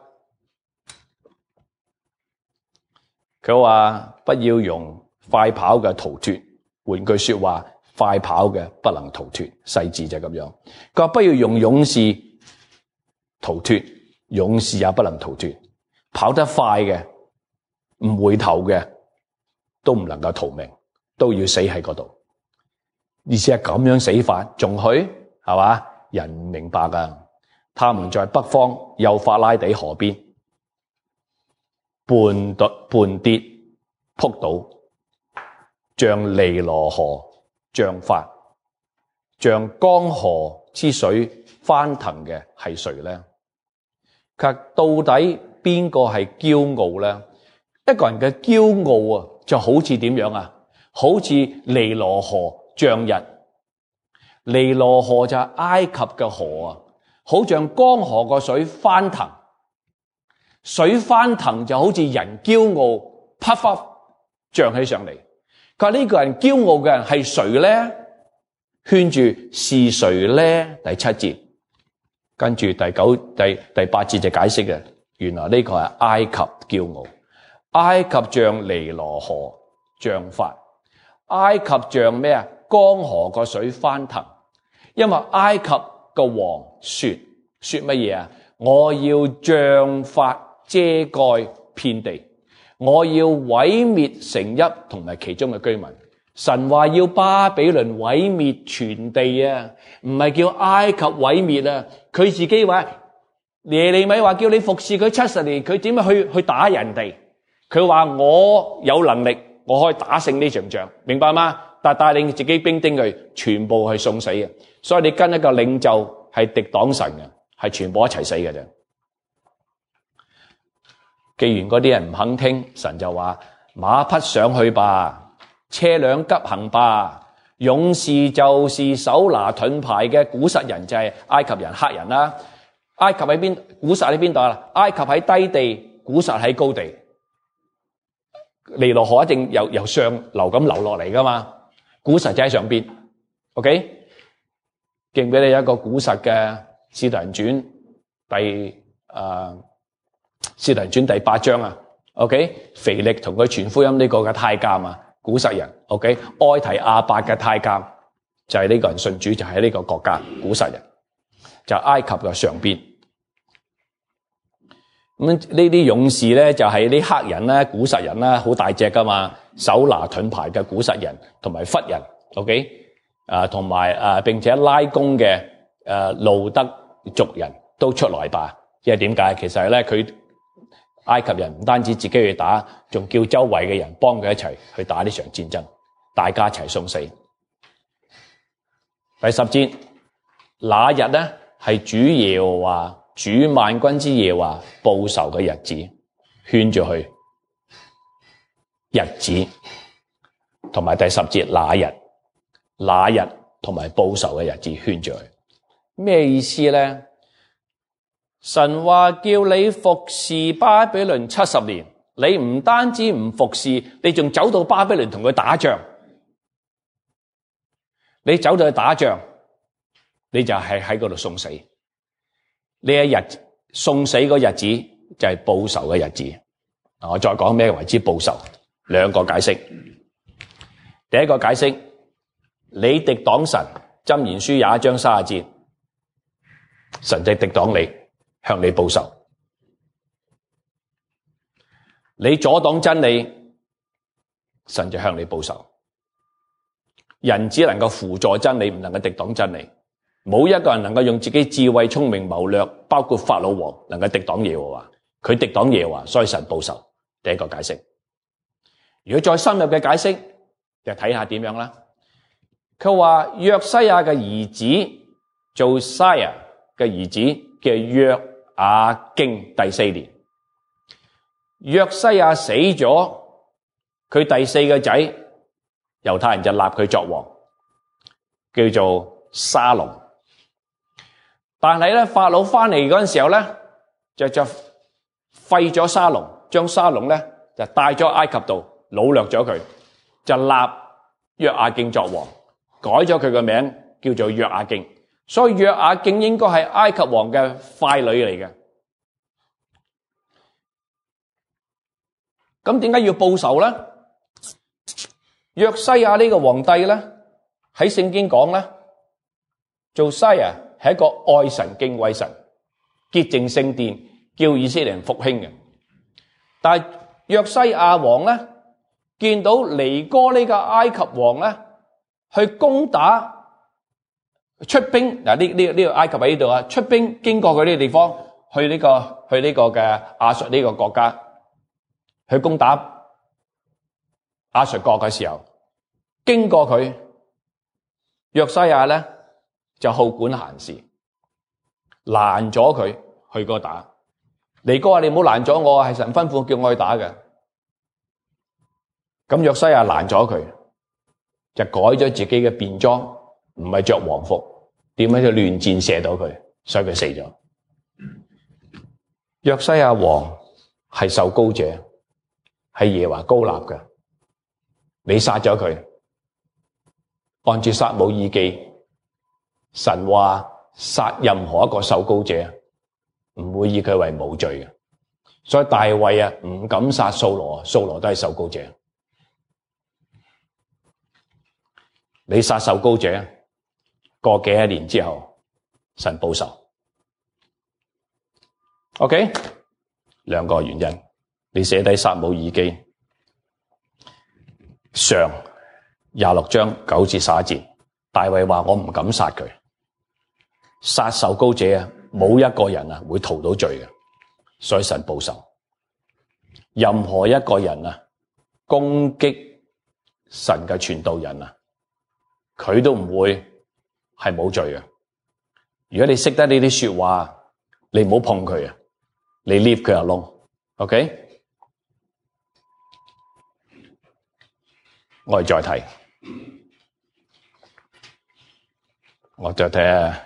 Speaker 1: 佢話不要用快跑嘅逃脫，換句說話，快跑嘅不能逃脫，細字就係咁樣。佢話不要用勇士逃脫，勇士也不能逃脫。跑得快嘅，唔回頭嘅，都唔能夠逃命，都要死喺嗰度。意思係咁樣死法，仲去係嘛？人唔明白噶。他們在北方幼發拉底河邊絆跌撲倒，像尼羅河漲發，像江河之水翻騰嘅係誰咧？佢話到底邊個係驕傲咧？一個人嘅驕傲啊，就好似點樣啊？好似尼羅河漲溢，尼羅河就係埃及嘅河啊，好像江河個水翻騰，水翻騰就好似人驕傲，啪啪漲起上嚟。佢話呢個人驕傲嘅人係誰咧？圈住是誰咧？第7節，跟住第8節就解釋嘅，原來呢個係埃及驕傲。埃及像尼羅河漲發，埃及像咩啊？江河個水翻騰，因為埃及個王說乜嘢啊？我要漲發遮蓋遍地，我要毀滅城邑同埋其中嘅居民。 神話要巴比倫毀滅全地啊，唔係叫埃及毀滅啊。佢自己話耶利米話叫你服侍佢70年，佢點樣去打人哋？佢話我有能力，我可以打勝呢場仗，明白嗎？但帶領自己兵丁佢全部去送死嘅。所以你跟一個領袖係敵擋神嘅，係全部一齊死嘅啫。既然嗰啲人唔肯聽，神就話馬匹上去吧。車輛急行吧，勇士就是手拿盾牌嘅古實人，就係埃及人、黑人啦。埃及喺邊？古實喺邊度啊？埃及喺低地，古實喺高地。尼羅河一定由上流咁流落嚟噶嘛，古實就喺上邊。OK， 記唔記得有一個古實嘅《使徒行傳》使徒行傳第8章啊 ？OK， 腓力同佢傳福音呢個嘅太監啊。古實人 ，OK， 埃提亞伯嘅太監就係呢個人信主，就係呢個國家古實人，就係埃及嘅上邊。咁呢啲勇士咧就係啲黑人咧，古實人啦，好大隻噶嘛，手拿盾牌嘅古實人同埋弗人 ，OK， 同埋並且拉弓嘅路德族人都出來吧。因為點解？其實咧佢。埃及人唔單止自己去打，仲叫周圍嘅人幫佢一齊去打呢場戰爭，大家一齊送死。第10節，那日呢係主耶和華、主萬軍之耶和華報仇嘅日子，圈住去日子，同埋第10節那日同埋報仇嘅日子圈住去，咩意思呢？神話叫你服侍巴比倫70年，你唔單止唔服侍，你仲走到巴比倫同佢打仗。你走到去打仗，你就係喺嗰度送死。呢一日送死個日子就係報仇嘅日子。我再講咩為之報仇，兩個解釋。第一個解釋，你敵擋神，箴言書21章30節，神就敵擋你，向你報仇。你阻擋真理，神就向你報仇。人只能夠輔助真理，唔能夠敵擋真理。冇一個人能夠用自己智慧、聰明、謀略，包括法老王，能夠敵擋耶和華。佢敵擋耶和華，所以神報仇。第一個解釋。如果再深入嘅解釋，就睇下點樣啦。佢話約西亞嘅兒子做西亞嘅兒子嘅約雅敬第4年，約西亞死咗，佢第4個仔猶太人就立佢作王，叫做沙龍。但係咧，法老翻嚟嗰陣時候咧，就廢咗沙龍，將沙龍咧就帶咗埃及度，擄掠咗佢，就立約雅敬作王，改咗佢個名叫做約雅敬。所以約雅敬應該係埃及王嘅傀儡嚟嘅。咁點解要報仇咧？約西亞呢個皇帝咧，喺聖經講咧，做西亞係一個愛神敬畏神、潔淨聖殿，叫以色列人復興嘅。但係約西亞王咧，見到尼哥呢個埃及王咧，去攻打。出兵嗱，呢個埃及喺呢度啊！出兵經過佢呢個地方，去呢個嘅亞述呢個國家，去攻打亞述國嘅時候，經過佢約西亞咧就好管閒事，攔咗佢去嗰度打。尼哥話：你唔好攔咗我，係神吩咐叫我去打嘅。咁約西亞攔咗佢，就改咗自己嘅便裝。唔係着皇服，點解就亂箭射到佢，所以佢死咗。約西亞王係受膏者，係耶和華膏立嘅，你殺咗佢，按照撒母耳記，神話殺任何一個受膏者，唔會以佢為無罪嘅。所以大衛啊唔敢殺掃羅，掃羅都係受膏者。你殺受膏者。過幾多年之後，神報仇。OK， 兩個原因，你寫低撒母耳記上 26章9至11節，大衛話我唔敢殺佢，殺受膏者啊，冇一個人啊會逃到罪嘅，所以神報仇。任何一個人啊攻擊神嘅傳道人啊，佢都唔會係冇罪嘅。如果你識得呢啲說話，你唔好碰佢啊，你 leave 佢 alone。OK？ 我哋再睇，我再睇下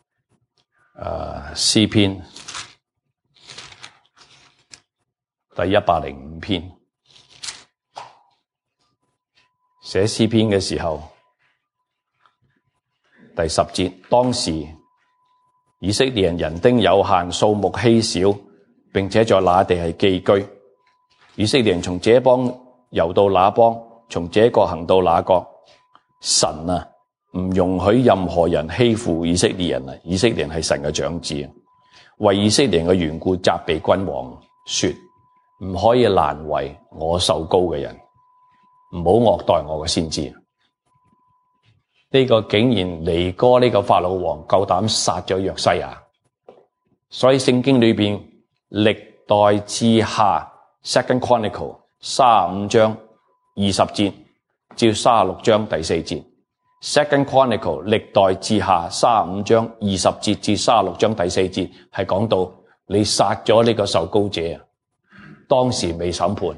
Speaker 1: 詩篇第105篇。寫詩篇嘅時候，第10節，當時以色列人丁有限，數目稀少，並且在那地係寄居。以色列人從這邦遊到那邦，從這國行到那國。神啊，唔容許任何人欺負以色列人啊！以色列人係神嘅長子，為以色列人嘅緣故責備君王，說唔可以難為我受膏嘅人，唔好惡待我嘅先知。呢個竟然尼哥呢個法老王夠膽殺咗約西亞，所以聖經裏邊歷代志下 Second Chronicle 35章20節至36章第4節 Second Chronicle 歷代志下35章20節至36章第4節係講到你殺咗呢個受膏者，當時未審判，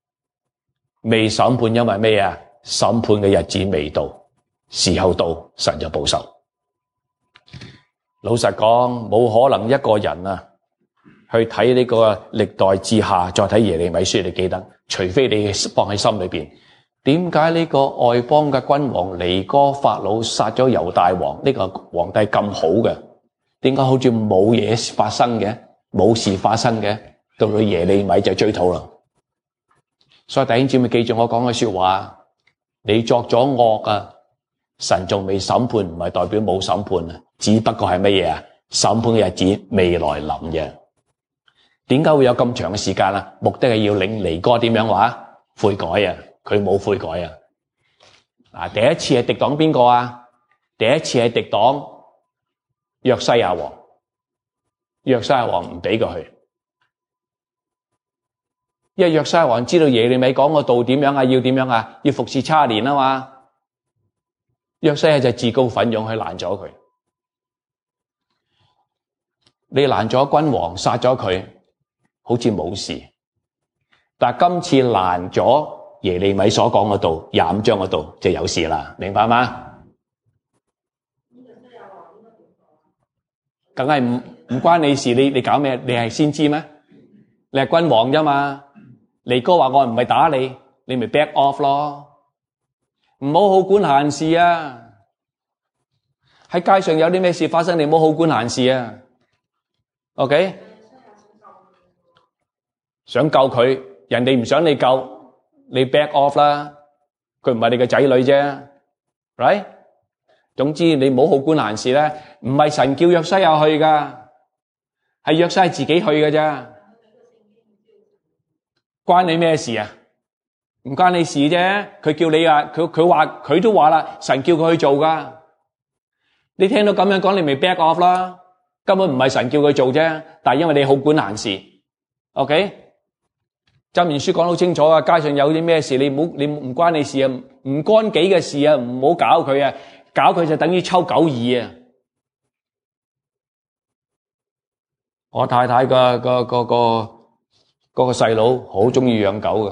Speaker 1: 因為咩啊？審判嘅日子未到，時候到，神就報仇。老實講，冇可能一個人啊去睇呢個歷代志下，再睇耶利米書，你記得，除非你放喺心裏邊。點解呢個外邦嘅君王尼哥法老殺咗猶大王呢個皇帝咁好嘅？點解好似冇嘢發生嘅，冇事發生嘅？到佢耶利米就追討啦。所以弟兄姊妹記住我講嘅說話，你作咗惡啊，神仲未審判，唔係代表冇審判啊，只不過係乜嘢啊？審判嘅日子未來臨嘅。點解會有咁長嘅時間啊？目的係要令尼哥點樣話？悔改啊！佢冇悔改啊！嗱，第一次係敵擋邊個啊？第一次係敵擋約西亞王，約西亞王唔俾佢去，因為約西亞王知道耶利米講個道點樣啊，要點樣啊，要服侍7年啊嘛。約西亞就自告奮勇去攔咗佢，你攔咗君王，殺咗佢，好似冇事，但係今次攔咗耶利米所講嗰度25章嗰度就有事啦，明白嗎？梗係唔關你事，你搞咩？你係先知咩？你係君王啫嘛？尼哥話我唔係打你，你咪 back off 咯，唔好好管閒事啊！喺街上有啲咩事發生，你唔好好管閒事啊 ！OK， 想救佢，人哋唔想你救。你 back off 啦，佢唔係你嘅仔女啫 ，right？ 總之你唔好好管閒事咧，唔係神叫約西亞去噶，係約西亞自己去嘅啫，關你咩事啊？唔關你事啫，佢叫你啊，佢話佢都話啦，神叫佢去做噶，你聽到咁樣講，你咪 back off 啦，根本唔係神叫佢做啫，但係因為你好管閒事 ，OK？箴言書講得好清楚啊！街上有啲咩事，你唔關你事啊，唔干己嘅事啊，唔好搞佢啊！搞佢就等於抽狗耳啊！我太太個細佬好中意養狗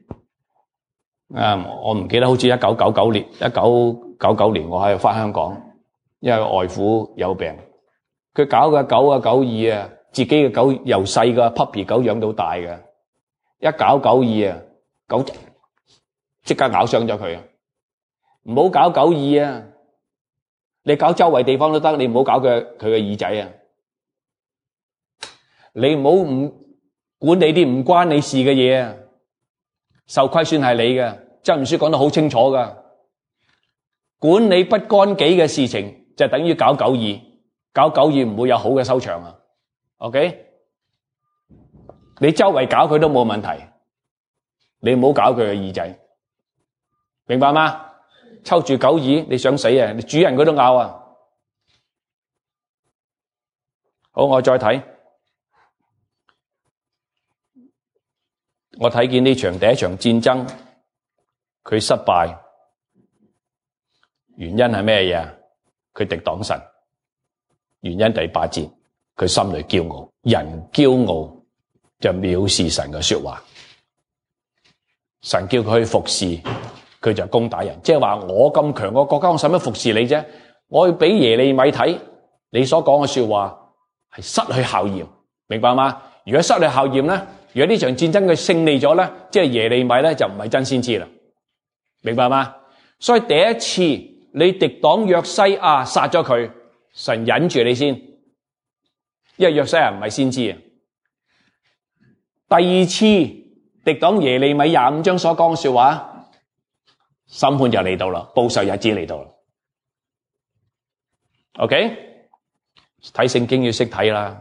Speaker 1: 嘅，我唔記得好似1999年我喺度返香港，因為外父有病，佢搞嘅狗啊狗耳啊，自己嘅狗由細個 puppy 狗養到大嘅。一搞狗耳啊，狗即刻咬傷咗佢啊！唔好搞狗耳啊！你搞周圍地方都得，你唔好搞佢嘅耳仔啊！你唔好唔管你啲唔關你事嘅嘢啊！受虧損係你嘅，箴言書講得好清楚噶。管你不干己嘅事情，就等於搞狗耳，搞狗耳唔會有好嘅收場啊 ！OK？你周圍搞佢都冇問題，你唔好搞佢嘅耳仔，明白嗎？ 抽住狗耳，你想死啊？你主人佢都咬啊！好，我再睇，我睇見呢場第一場戰爭，佢失敗，原因係咩嘢？佢敵擋神。原因第8節，佢心裏驕傲，人驕傲就藐視神嘅說話。神叫佢去服侍，佢就攻打人，即係話我咁強個國家，我使乜服侍你啫？我要俾耶利米睇，你所講嘅說話係失去效驗，明白嗎？如果失去效驗咧，如果呢場戰爭佢勝利咗咧，即係耶利米咧就唔係真先知啦，明白嗎？所以第一次你敵擋約西亞殺咗佢，神忍住你先，因為約西亞唔係先知啊。第二次敵擋耶利米25章所講嘅說話，審判就嚟到啦，報仇日子嚟到啦。OK， 睇聖經要識睇啦。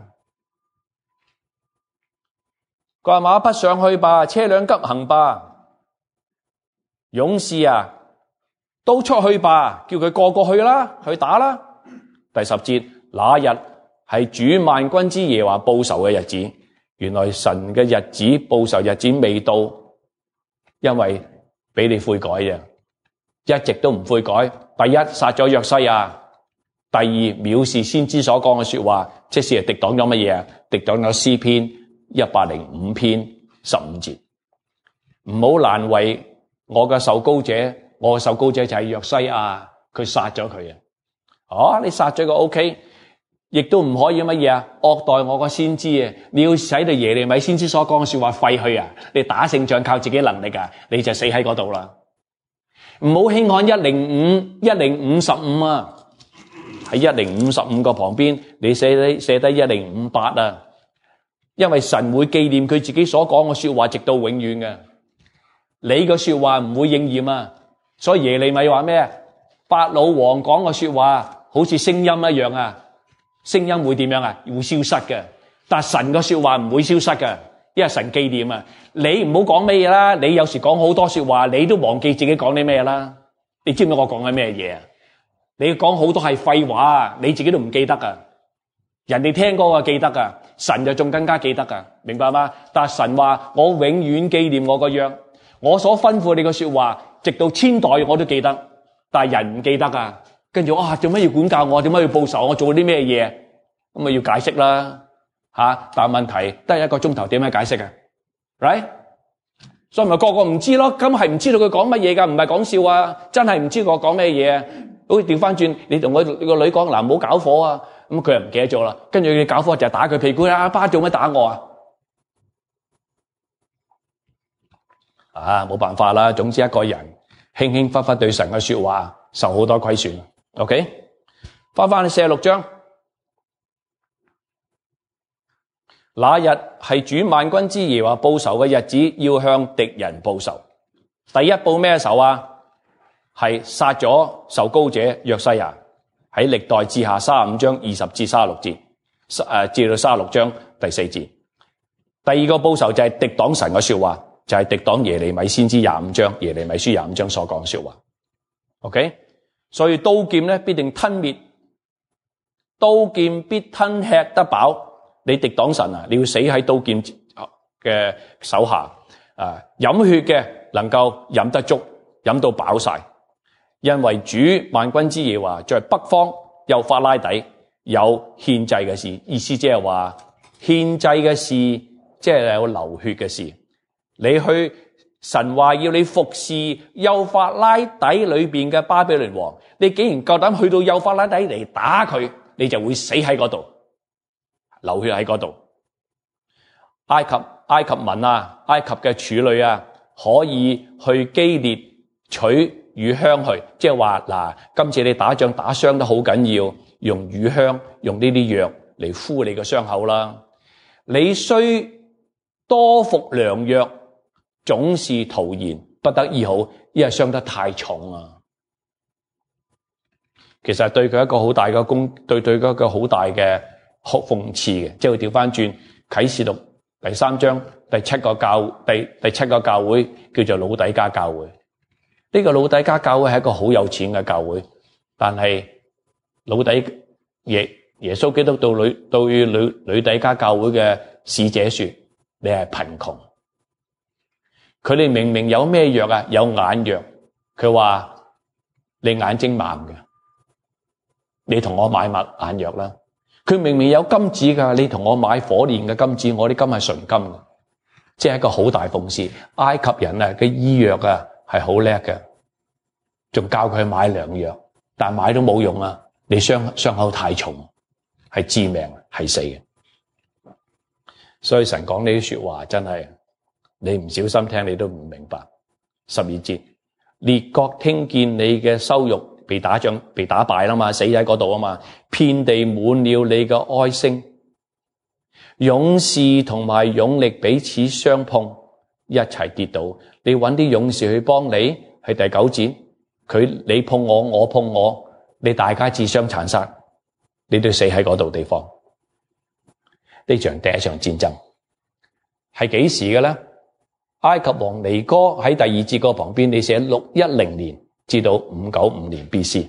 Speaker 1: 佢話馬匹上去吧，車輛急行吧，勇士啊都出去吧，叫佢個個去啦，去打啦。第10節，那日係主萬軍之耶和華報仇嘅日子。原來神嘅日子報仇日子未到，因為俾你悔改啫，一直都唔悔改。第一，殺咗約西亞；第二，藐視先知所講嘅說話，即是敵擋咗乜嘢啊？敵擋咗詩篇105篇15節。唔好難為我嘅受膏者，我嘅受膏者就係約西亞，佢殺咗佢啊！你殺咗個 OK。亦都唔可以乜嘢啊？惡待我個先知啊！你要使到耶利米先知所講嘅說話廢去啊！你打勝仗靠自己能力啊，你就死喺嗰度啦！唔好輕看105、1055啊！喺1055個旁邊，你寫低1058啊！因為神會紀念佢自己所講嘅說話，直到永遠嘅。你個說話唔會應驗啊！所以耶利米話咩啊？法老王講嘅說話好似聲音一樣啊！聲音會點樣啊？會消失嘅，但係神嘅說話唔會消失嘅，因為神紀念啊！你唔好講咩嘢啦，你有時講好多說話，你都忘記自己講啲咩啦。你知唔知我講緊咩嘢啊？你講好多係廢話啊，你自己都唔記得啊。人哋聽過啊記得啊，神就仲更加記得啊，明白嗎？但係神話我永遠紀念我個約，我所吩咐你嘅說話，直到千代我都記得，但係人唔記得啊。跟住做乜要管教我？點解要報仇？我做啲咩嘢？咁要解釋啦，但問題得1個鐘頭，點樣解釋啊 ？Right？ 所以咪個個唔知咯，咁係唔知道佢講乜嘢噶，唔係講笑啊！真係唔知我講咩嘢啊！好似調翻轉，你同你個女講嗱，唔好搞火啊！咁佢又唔記得咗啦，跟住你搞火就打佢屁股啦！阿爸做乜打我啊？冇辦法啦，總之一個人輕輕忽忽對神嘅說話，受好多虧損。OK， 翻去46章，那日係主萬軍之耶和華報仇嘅日子，要向敵人報仇。第一報咩仇啊？係殺咗受膏者約西亞，喺歷代志下35章20至36節，至到36章第4節。第二個報仇就係敵擋神嘅說話，就係敵擋耶利米先知25章，耶利米書25章所講嘅說話。OK。所以刀劍咧必定吞滅，刀劍必吞吃得飽。你敵擋神啊，你要死喺刀劍嘅手下啊！飲血嘅能夠飲得足，飲到飽晒，因為主萬軍之耶和華在北方幼發拉底有獻祭嘅事，意思即係話獻祭嘅事，即係有流血嘅事。你去。神話要你服侍幼發拉底裏邊嘅巴比倫王，你竟然夠膽去到幼發拉底嚟打佢，你就會死喺嗰度，流血喺嗰度。埃及民啊，埃及嘅處女啊，可以去基列取乳香去，即係話嗱，今次你打仗打傷得好緊要，用乳香，用呢啲藥嚟敷你個傷口啦。你需多服良藥，總是徒然不得醫好，因為傷得太重啊。其實對佢一個好大嘅對佢一個好大嘅諷刺嘅，即係調翻轉啟示錄第3章第七個教會叫做老底嘉教會。 呢個老底嘉教會係一個好有錢嘅教會，但係耶穌基督對老底嘉教會嘅使者說：你係貧窮。佢哋明明有咩藥啊？有眼藥。佢話你眼睛盲嘅，你同我買眼藥啦。佢明明有金子噶，你同我買火煉嘅金子，我啲金係純金嘅，即係一個好大奉仕。埃及人啊嘅醫藥啊係好叻嘅，仲教佢買良藥，但買都冇用啊！你傷口太重，係致命，係死嘅。所以神講呢啲說話真係你唔小心聽，你都唔明白。12節，列國聽見你嘅羞辱，被打敗啦嘛，死喺嗰度啊嘛，遍地滿了你嘅哀聲。勇士同埋勇力彼此相碰，一齊跌倒。你揾啲勇士去幫你，係第9節，你碰我，我碰我，你大家自相殘殺，你都死喺嗰度地方。呢場第一場戰爭係幾時嘅咧？埃及王尼哥喺第2節個旁邊，你寫610年至到595年 BC。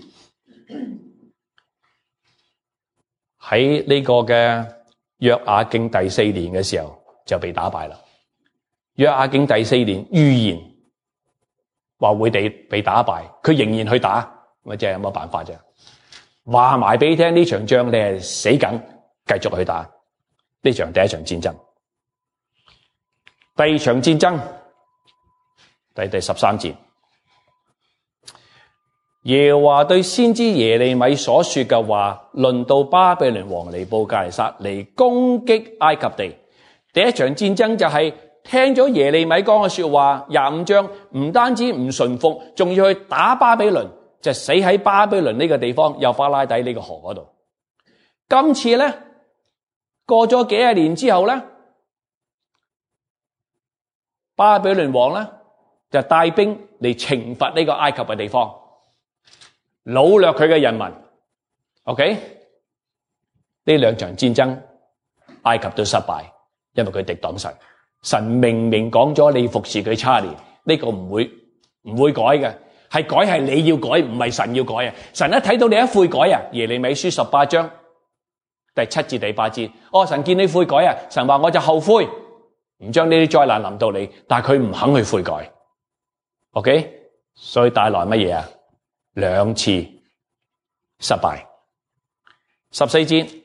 Speaker 1: 喺呢個嘅約雅敬第4年嘅時候就被打敗啦。約雅敬第4年預言話會被打敗，佢仍然去打，咁即係有乜辦法啫？話埋俾你聽，呢場仗你係死梗，繼續去打。呢場第一場戰爭。第二場戰爭，第13節，耶和華對先知耶利米所說嘅話，論到巴比倫王尼布甲尼撒嚟攻擊埃及地。第一場戰爭就係聽咗耶利米講嘅說話，25章唔單止唔順服，仲要去打巴比倫，就死喺巴比倫呢個地方，幼發拉底呢個河嗰度。今次咧，過咗幾十年之後咧，巴比倫王咧就帶兵嚟懲罰呢個埃及嘅地方，擄掠佢嘅人民。OK， 呢兩場戰爭埃及都失敗，因為佢敵擋神。神明明講咗你服侍佢7年，呢個唔會改嘅，係改係你要改，唔係神要改啊！神一睇到你一悔改啊，耶利米書18章第7至第8節，神見你悔改啊，神話我就後悔。唔將呢啲災難臨到你，但係佢唔肯去悔改 ，OK， 所以帶來乜嘢啊？2次失敗。14節，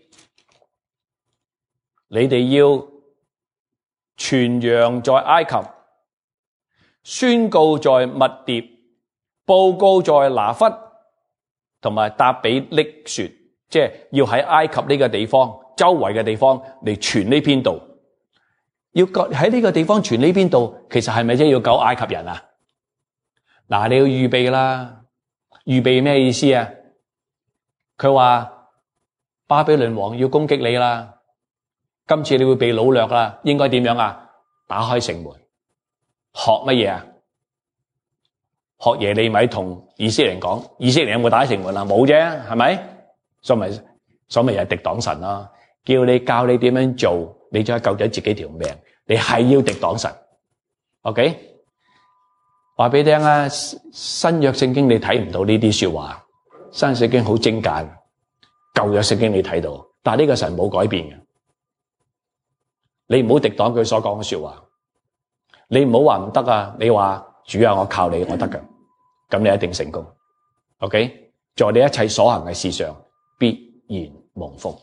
Speaker 1: 你哋要傳揚在埃及，宣告在密碟，報告在拿弗同埋答比匿說，即係要喺埃及呢個地方周圍嘅地方嚟傳呢篇道。要喺呢個地方傳呢邊度，其實係咪即係要救埃及人啊？嗱，你要預備啦。預備咩意思啊？佢話巴比倫王要攻擊你啦，今次你會被擄掠啦，應該點樣啊？打開城門，學乜嘢啊？學耶利米同以色列人講，以色列人有冇打開城門啊？冇啫，係咪？所以咪又係敵擋神啦，教你點樣做。你就係救咗自己條命，你係要敵擋神。OK， 話俾你聽啊，新約聖經你睇唔到呢啲說話，新約聖經好精簡，舊約聖經你睇到，但係呢個神冇改變嘅。你唔好敵擋佢所講嘅說話，你唔好話唔得啊，你話主啊，我靠你，我得㗎，咁你一定成功。OK， 在你一切所行嘅事上必然蒙福。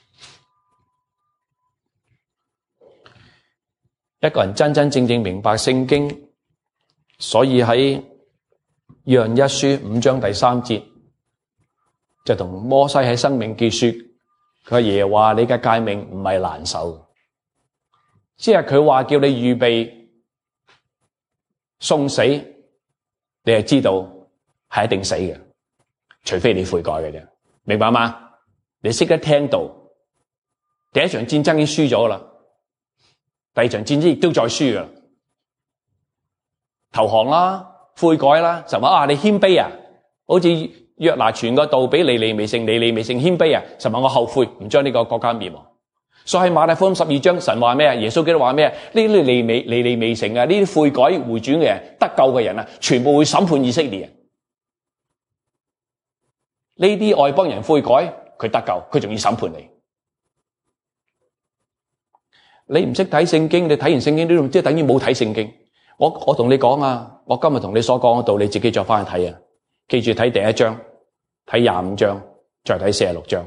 Speaker 1: 一個人真真正正明白聖經，所以喺約翰一書5章第3節就同摩西喺申命記說，佢爺話你嘅誡命唔係難守，即係佢話叫你預備送死，你係知道係一定死嘅，除非你悔改嘅啫，明白嗎？你識得聽道，第一場戰爭已經輸咗啦。第二場戰爭亦都再輸啊！投降啦，悔改啦，神話你謙卑啊，好似約拿傳個道俾尼尼微城，尼尼微城謙卑啊，神話我後悔，唔將呢個國家滅亡。 所以馬太福音12章神話咩啊？耶穌基督話咩啊？呢啲尼尼微城啊，呢啲悔改回轉嘅人、得救嘅人啊，全部會審判以色列人。呢啲外邦人悔改，佢得救，佢仲要審判你。你唔識睇聖經，你睇完聖經呢度即係等於冇睇聖經。我同你講啊，我今日同你所講嘅道理，自己再翻去睇啊。記住睇第1章，睇25章，再睇46章。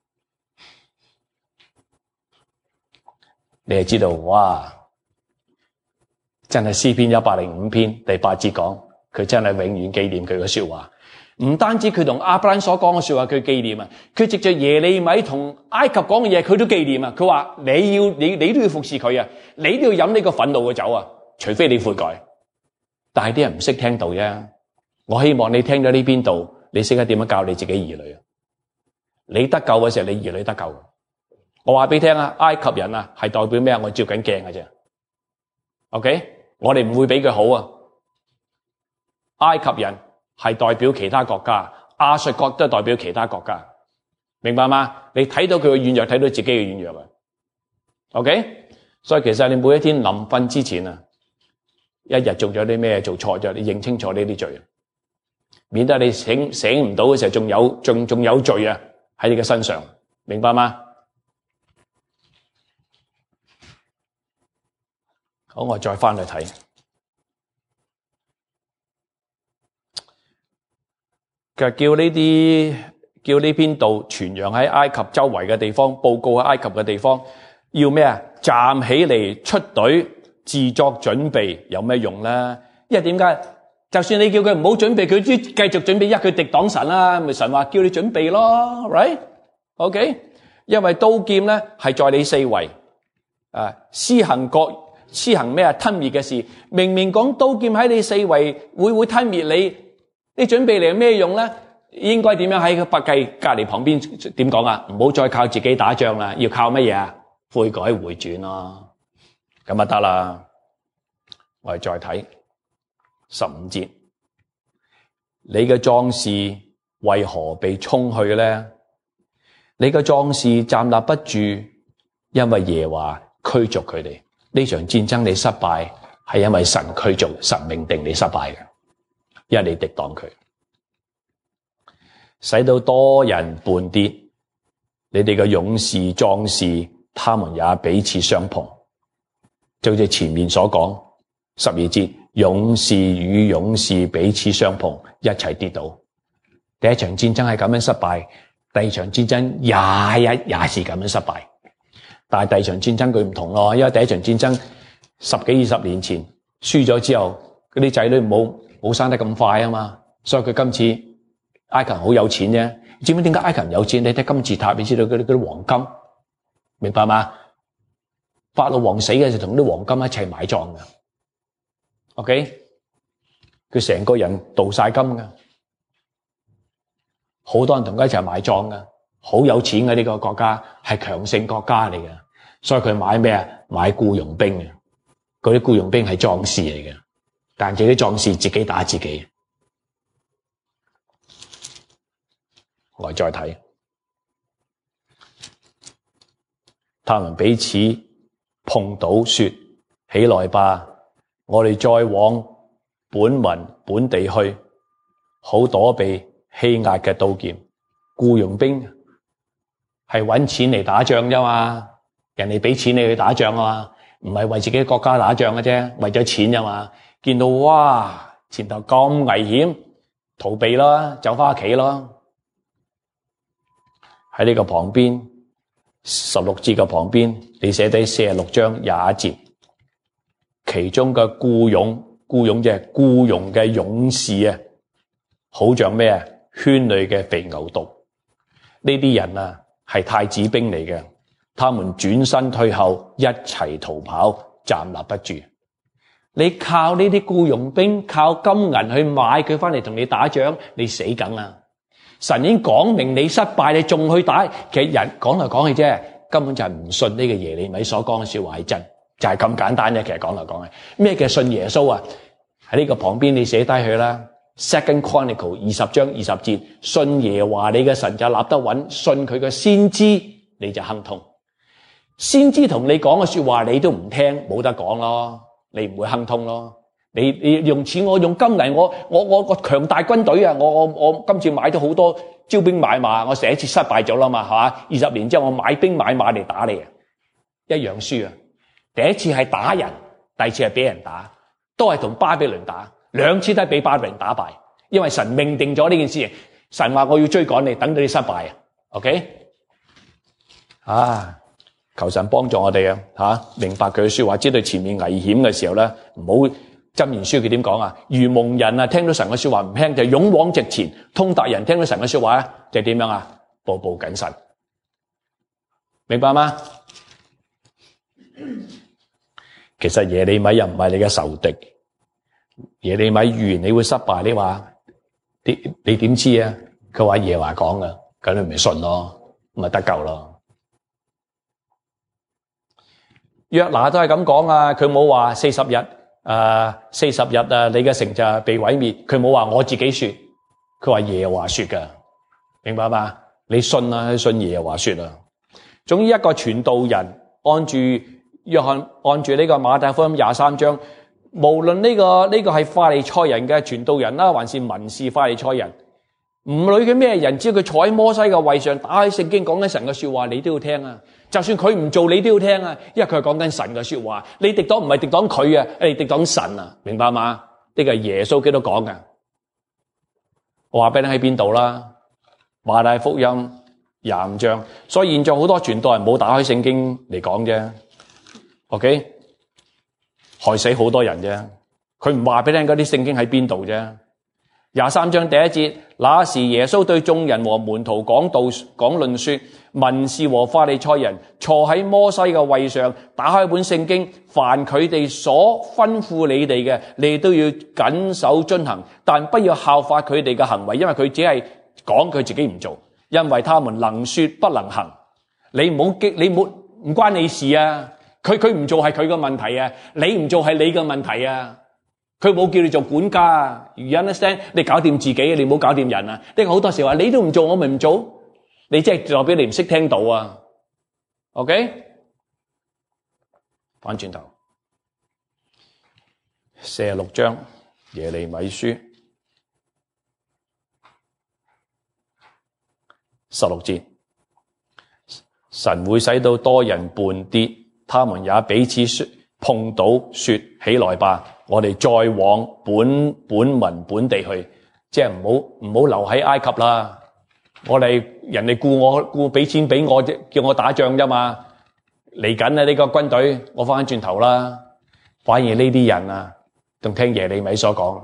Speaker 1: 你係知道，哇！真係詩篇105篇第8節講，佢真係永遠紀念佢嘅說話。唔單止佢同亞伯蘭所講嘅說話佢紀念啊，佢藉着耶利米同埃及講嘅嘢佢都紀念啊。佢話你都要服侍佢啊，你都要飲呢個憤怒嘅酒啊，除非你悔改。但係啲人唔識聽道啫。我希望你聽咗呢邊度，你識得點樣教你自己兒女啊。你得救嘅時候，你兒女得救。我話俾你聽啊，埃及人啊係代表咩啊？我照緊鏡嘅啫。OK， 我哋唔會俾佢好啊。埃及人係代表其他國家，亞述國都係代表其他國家，明白嗎？你睇到佢嘅軟弱，睇到自己嘅軟弱啊。OK， 所以其實你每一天臨瞓之前啊，一日做咗啲咩做錯咗，你認清楚呢啲罪啊，免得你醒唔到嘅時候仲有罪啊喺你嘅身上，明白嗎？好，我再翻去睇。其實叫呢篇道傳揚喺埃及周圍嘅地方，報告喺埃及嘅地方，要咩啊？站起嚟出隊，自作準備，有咩用呢？因為點解？就算你叫佢唔好準備，佢繼續準備，佢敵擋神啦，咪神話叫你準備咯 ，right？ OK？ 因為刀劍咧係在你四圍施行咩啊？吞滅嘅事，明明講刀劍喺你四圍會吞滅你，你準備嚟有咩用咧？應該點樣喺個百計隔籬旁邊點講啊？唔好再靠自己打仗啦，要靠乜嘢啊？悔改回轉咯，咁就得啦。我哋再睇15節，你嘅壯士為何被衝去咧？你嘅壯士站立不住，因為耶和華驅逐佢哋。呢場戰爭你失敗，係因為神驅逐，神命定你失敗嘅，因為你敵擋佢，使到多人絆跌。你哋嘅勇士壯士，他們也彼此相碰。就好似前面所講12節，勇士與勇士彼此相碰，一齊跌倒。第一場戰爭係咁樣失敗，第二場戰爭也是咁樣失敗。但係第二場戰爭佢唔同咯，因為第一場戰爭10幾20年前輸咗之後，嗰啲仔女冇生得咁快啊嘛，所以佢今次埃及人好有錢啫。知唔知點解埃及人有錢？你睇金字塔，你知道嗰啲黃金，明白嗎？法老王死嘅時候同啲黃金一齊埋葬嘅。OK， 佢成個人鍍晒金嘅，好多人同佢一齊埋葬嘅，好有錢嘅呢個國家係強盛國家嚟嘅。所以佢買咩啊？買僱傭兵嘅，嗰啲僱傭兵係壯士嚟嘅，但係啲壯士自己打自己。我再睇，他們彼此碰倒，說：起來吧，我哋再往本民本地去，好躲避欺壓嘅刀劍。僱傭兵係搵錢嚟打仗啫嘛。人哋俾錢你去打仗啊嘛，唔係為自己國家打仗嘅啫，為咗錢啫嘛。見到哇，前頭咁危險，逃避啦，走翻屋企咯。喺呢個旁邊16節嘅旁邊，你寫低46章21節，其中嘅僱傭即係僱傭嘅勇士啊，好像咩啊？圈裏嘅肥牛犢。呢啲人啊係太子兵嚟嘅。他們轉身退後，一齊逃跑，站立不住。你靠呢啲僱傭兵，靠金銀去買佢翻嚟同你打仗，你死梗啦！神已經講明你失敗，你仲去打，其實人講嚟講去啫，根本就係唔信呢個耶利米所講嘅說話係真，就係咁簡單啫。其實講嚟講去，咩叫信耶穌啊？喺呢個旁邊你寫低佢啦。Second Chronicle 20章20節，信耶和華你嘅神就立得穩，信佢嘅先知你就亨通。
Speaker 2: 先知同你講嘅說話你都唔聽，冇得講咯，你唔會亨通咯。你用錢，我用金銀，我個強大軍隊啊！我今次買咗好多招兵買馬，我上一次失敗咗啦嘛，係嘛？20年之後我買兵買馬嚟打你啊，一樣輸啊！第一次係打人，第二次係俾人打，都係同巴比倫打，2次都係俾巴比倫打敗，因為神命定咗呢件事情，神話我要追趕你，等到你失敗啊 ！OK 啊！求神幫助我哋啊！明白佢嘅說話，知道前面危險嘅時候咧，唔好箴言書佢點講啊？愚蒙人啊，聽到神嘅說話唔聽，就勇往直前；通達人聽到神嘅說話咧，就點樣啊？步步謹慎，明白嗎？其實耶利米又唔係你嘅仇敵，耶利米預言你會失敗，你話你點知啊？佢話耶和華講㗎，咁你咪信咯，咪得救咯。約拿都係咁講啊，佢冇話40日40日啊，你嘅城就被毀滅。佢冇話我自己說，佢話耶和華說㗎，明白嗎？你信啊，信耶和華說啊。總之一個傳道人按住約翰，按住呢個馬太福音23章，無論呢個係法利賽人嘅傳道人啦，還是文士法利賽人，唔理佢咩人，只要佢坐喺摩西嘅位上，打開聖經講緊神嘅說話，你都要聽啊。就算佢唔做，你都要聽啊，因為佢係講緊神嘅說話。你敵擋唔係敵擋佢啊，你敵擋神啊，明白嗎？呢個係耶穌基督講嘅。我話俾你喺邊度啦？馬太福音25章。所以現在好多傳道人冇打開聖經嚟講啫。OK， 害死好多人啫。佢唔話俾你聽嗰啲聖經喺邊度啫。23章第1節，那時耶穌對眾人和門徒講論說，文士和法利賽人坐喺摩西嘅位上，打開本聖經，凡佢哋所吩咐你哋嘅，你都要謹守遵行，但不要效法佢哋嘅行為，因為佢只係講佢自己唔做，因為他們能說不能行。你唔關你事啊，佢唔做係佢嘅問題啊，你唔做係你嘅問題啊。佢冇叫你做管家啊，you understand？你搞掂自己，你唔好搞掂人啊！呢個好多時話你都唔做，我咪唔做，你即係代表你唔識聽到啊。OK， 翻轉頭46章耶利米書16節，神會使到多人絆跌，他們也彼此碰倒，說起來吧，我哋再往本民本地去，即係唔好留喺埃及啦。我哋人哋雇俾錢俾我，叫我打仗啫嘛。嚟緊啊呢個軍隊，我翻轉頭啦。反而呢啲人啊，仲聽耶利米所講，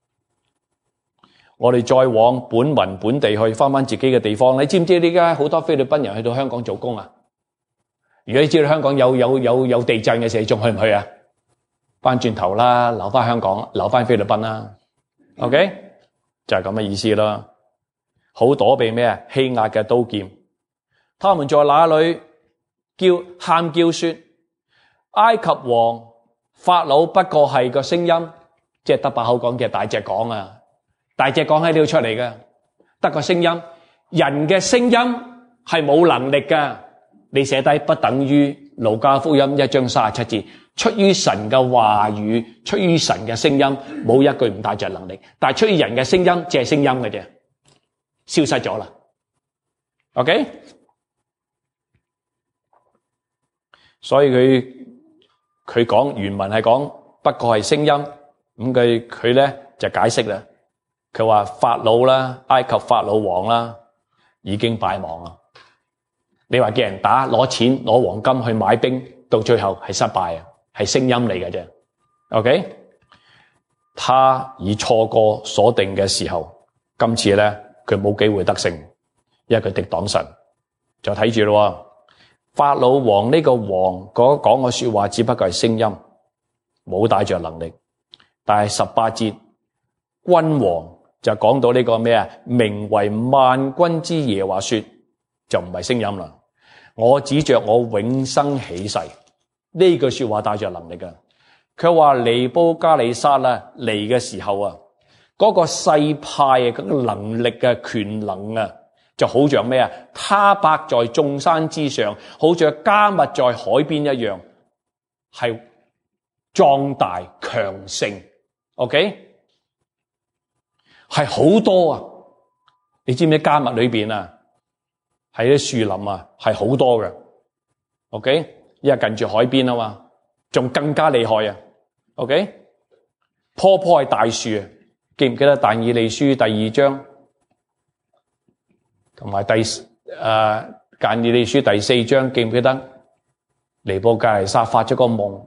Speaker 2: 我哋再往本民本地去，翻自己嘅地方。你知唔知而家好多菲律賓人去到香港做工啊？如果你知道香港有地震嘅時候，你仲去唔去啊？翻轉頭啦，留翻香港，留翻菲律賓啦。OK， 就係咁嘅意思啦。好躲避咩啊？欺壓嘅刀劍。他們在那裏喊叫說，埃及王法老不過係個聲音，即係得把口講嘅大隻講啊，大隻講喺呢度出嚟嘅，得個聲音。人嘅聲音係冇能力㗎。你寫低不等於路加福音1章37節，出於神嘅話語，出於神嘅聲音，冇一句唔帶着能力。但係出於人嘅聲音，只係聲音嘅啫，消失咗啦。OK， 所以佢講原文係講不過係聲音，咁佢咧就解釋啦。佢話法老啦，埃及法老王啦，已經敗亡啦。你話叫人打，攞錢攞黃金去買兵，到最後係失敗啊，係聲音嚟嘅啫。OK， 他已錯過所定嘅時候，今次咧佢冇機會得勝，因為佢敵擋神。就睇住咯，法老王呢個王講嘅說話只不過係聲音，冇帶着能力。但係18節君王就講到呢個咩啊？名為萬軍之耶和華說，就唔係聲音啦。我指着我永生起誓，呢句說話帶着能力㗎。佢話尼布加利沙啦嚟嘅時候啊，嗰個勢派啊，嗰個能力嘅權能啊， 就好像咩啊？他泊在眾山之上，好像迦密在海邊一樣，係壯大強盛。OK， 係好多啊！你知唔知迦密裏邊啊，係啲樹林啊，係好多嘅。OK， 因為近住海邊啊嘛，仲更加厲害啊。OK， 棵係大樹啊，記唔記得但以理書第2章？同埋但以理書第4章，記唔記得尼布甲尼撒發咗個夢，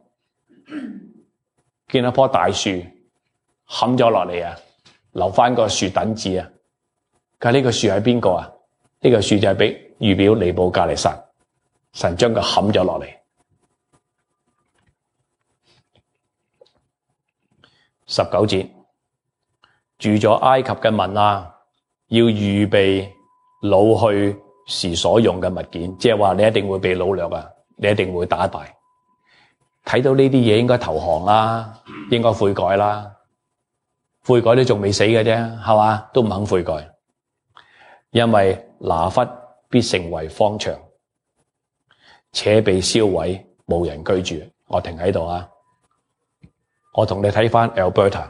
Speaker 2: 見一棵大樹冚咗落嚟啊，留翻個樹墩子啊。咁呢個樹係邊個啊？呢個樹就係俾預表尼布甲尼撒，神將佢冚咗落嚟。19節，住咗埃及嘅民啊，要預備擄去時所用嘅物件，即係話你一定會被擄掠啊，你一定會打敗。睇到呢啲嘢應該投降啦，應該悔改啦。悔改都仲未死嘅啫，係嘛？都唔肯悔改，因為拿弗必成為荒場，且被燒毀，無人居住。我停喺度啊！我同你睇翻 Alberta，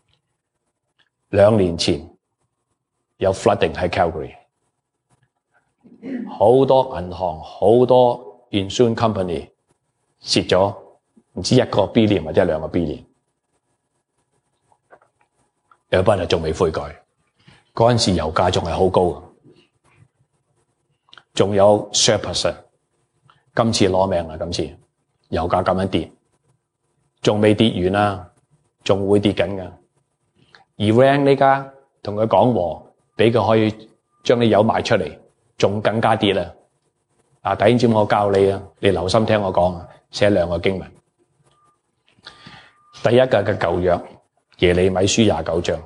Speaker 2: 2年前有 flooding 喺 Calgary， 好多銀行、好多 insurance company 蝕咗唔知1個 billion 或者2個 billion。Alberta 仲未悔改，嗰陣時油價仲係好高，仲有 surplus， 今次攞命啦！今次油價咁樣跌。仲未跌完啦，仲會跌緊㗎。Iran 呢家同佢講和，俾佢可以將啲油賣出嚟，仲更加跌啦。弟兄姊妹，我教你啊，你留心聽我講啊，寫2個經文。第一個嘅舊約耶利米書29章，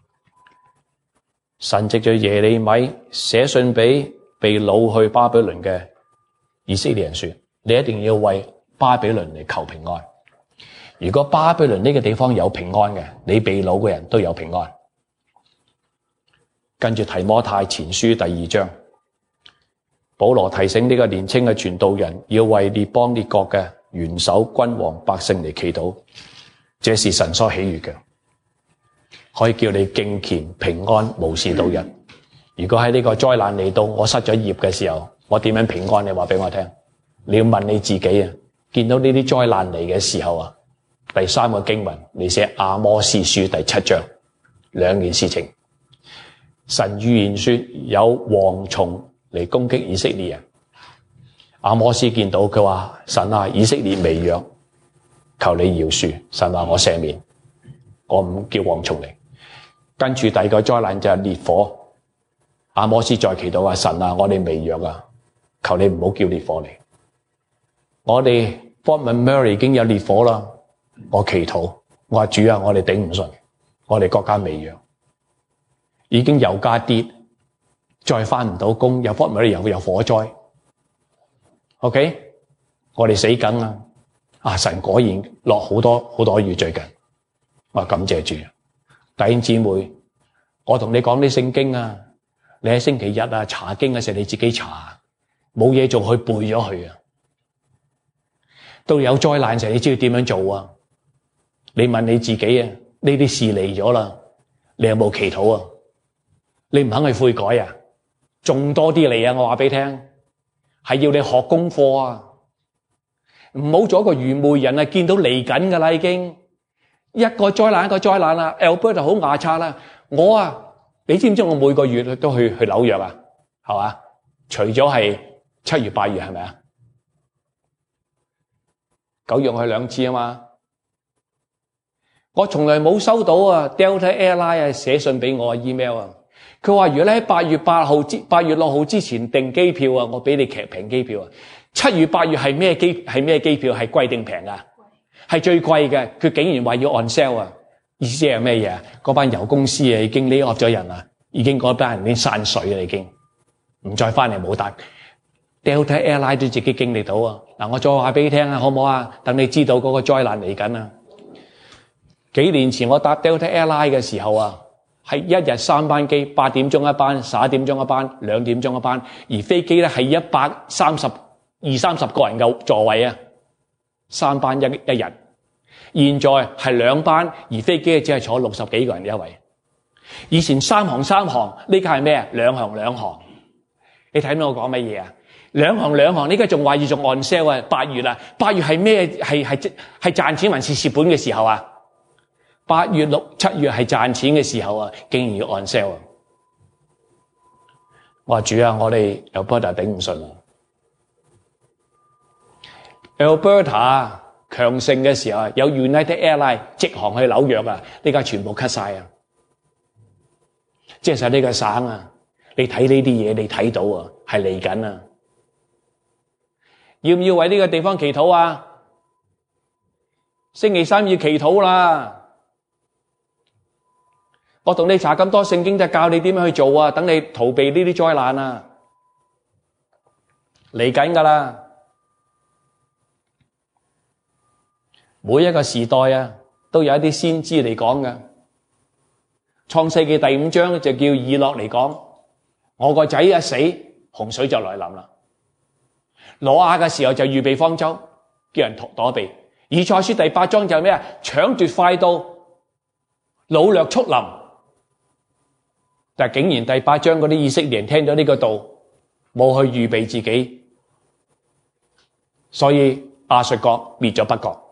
Speaker 2: 神藉着耶利米寫信俾被擄去巴比倫嘅以色列人說：你一定要為巴比倫嚟求平安。如果巴比倫呢個地方有平安嘅，你被擄嘅人都有平安。跟住提摩太前書第2章，保羅提醒呢個年輕嘅傳道人要為列邦列國嘅元首、君王、百姓嚟祈禱，這是神所喜悅嘅，可以叫你敬虔平安無事度日。如果喺呢個災難嚟到，我失咗業嘅時候，我點樣平安？你話俾我聽。你要問你自己啊，見到呢啲災難嚟嘅時候啊，第3個經文，你寫阿摩司書第7章，2件事情。神預言說有蝗蟲嚟攻擊以色列人。阿摩司見到佢話：神啊，以色列微弱，求你饒恕。神話我赦免，我唔叫蝗蟲嚟。跟住第2個災難就係烈火。阿摩司再祈禱話：神啊，我哋微弱啊，求你唔好叫烈火嚟。我哋 Fort McMurray 已經有烈火啦。我祈禱，我話主啊，我哋頂唔順，我哋國家微弱，已經油價跌，再返唔到工，又Fort McMurray有火災。OK， 我哋死梗啦！神果然落好多雨最近，我感謝主。弟兄姊妹，我同你講啲聖經啊，你喺星期日啊查經嘅時候你自己查，冇嘢做去背咗佢啊。到有災難時，你知道點樣做啊？你問你自己啊，呢啲事嚟咗啦，你有冇祈禱啊？你唔肯去悔改啊？仲多啲嚟啊！我話俾你聽，係要你學功課啊！唔好做一個愚昧人啊！見到嚟緊噶啦，已經一個災難一個災難啦。Alberta 好牙擦啦，我啊，你知唔知我每個月都去紐約啊？係嘛？除咗係7月8月係咪啊？9月我去2次啊嘛。我從來冇收到啊 Delta Airline 啊寫信俾我 email 啊，佢話如果你喺8月6號之前訂機票啊，我俾你平機票啊。7月8月係咩機票？係貴定平啊？係最貴嘅，佢竟然話要 on sale 啊！意思係咩嘢？嗰班油公司啊已經 lay off 咗人啦，已經嗰班人已經散水啦，已經唔再翻嚟冇搭。Delta Airline 都自己經歷到啊！嗱，我再話俾你聽啊，好唔好啊？等你知道嗰個災難嚟緊啊！幾年前我搭 Delta Airline 嘅時候啊， 係一日3班機，8點鐘一班，11點鐘一班，2點鐘一班，而飛機咧係130-130個人嘅座位啊，3班一日。現在係2班，而飛機只係坐60幾個人一位。以前3行，呢家係咩啊？2行。你睇到我講乜嘢啊？2行，呢家仲話要仲 on sale 啊！8月啊，8月係咩？係賺錢還是蝕本嘅時候啊？8月、6、7月係賺錢嘅時候啊，竟然要 on sale 啊！我話主啊，我哋 Alberta 頂唔順啊 ！Alberta 強盛嘅時候有 United Airlines 直航去紐約啊，呢家全部 cut 晒啊！即係實呢個省啊，你睇呢啲嘢，你睇到啊，係嚟緊啊！要唔要為呢個地方祈禱啊？星期3要祈禱啦！我同你查咁多聖經，就教你點樣去做啊！等你逃避呢啲災難啊！嚟緊噶啦！每一個時代啊，都有一啲先知嚟講嘅。創世記第5章就叫以諾嚟講，我個仔一死，洪水就來臨啦。挪亞嘅時候就預備方舟，叫人躲避。以賽書第8章就係咩啊？搶奪快到，擄掠速臨。但係竟然第8章嗰啲以色列人聽咗呢個道，冇去預備自己，所以亞述國滅咗北國。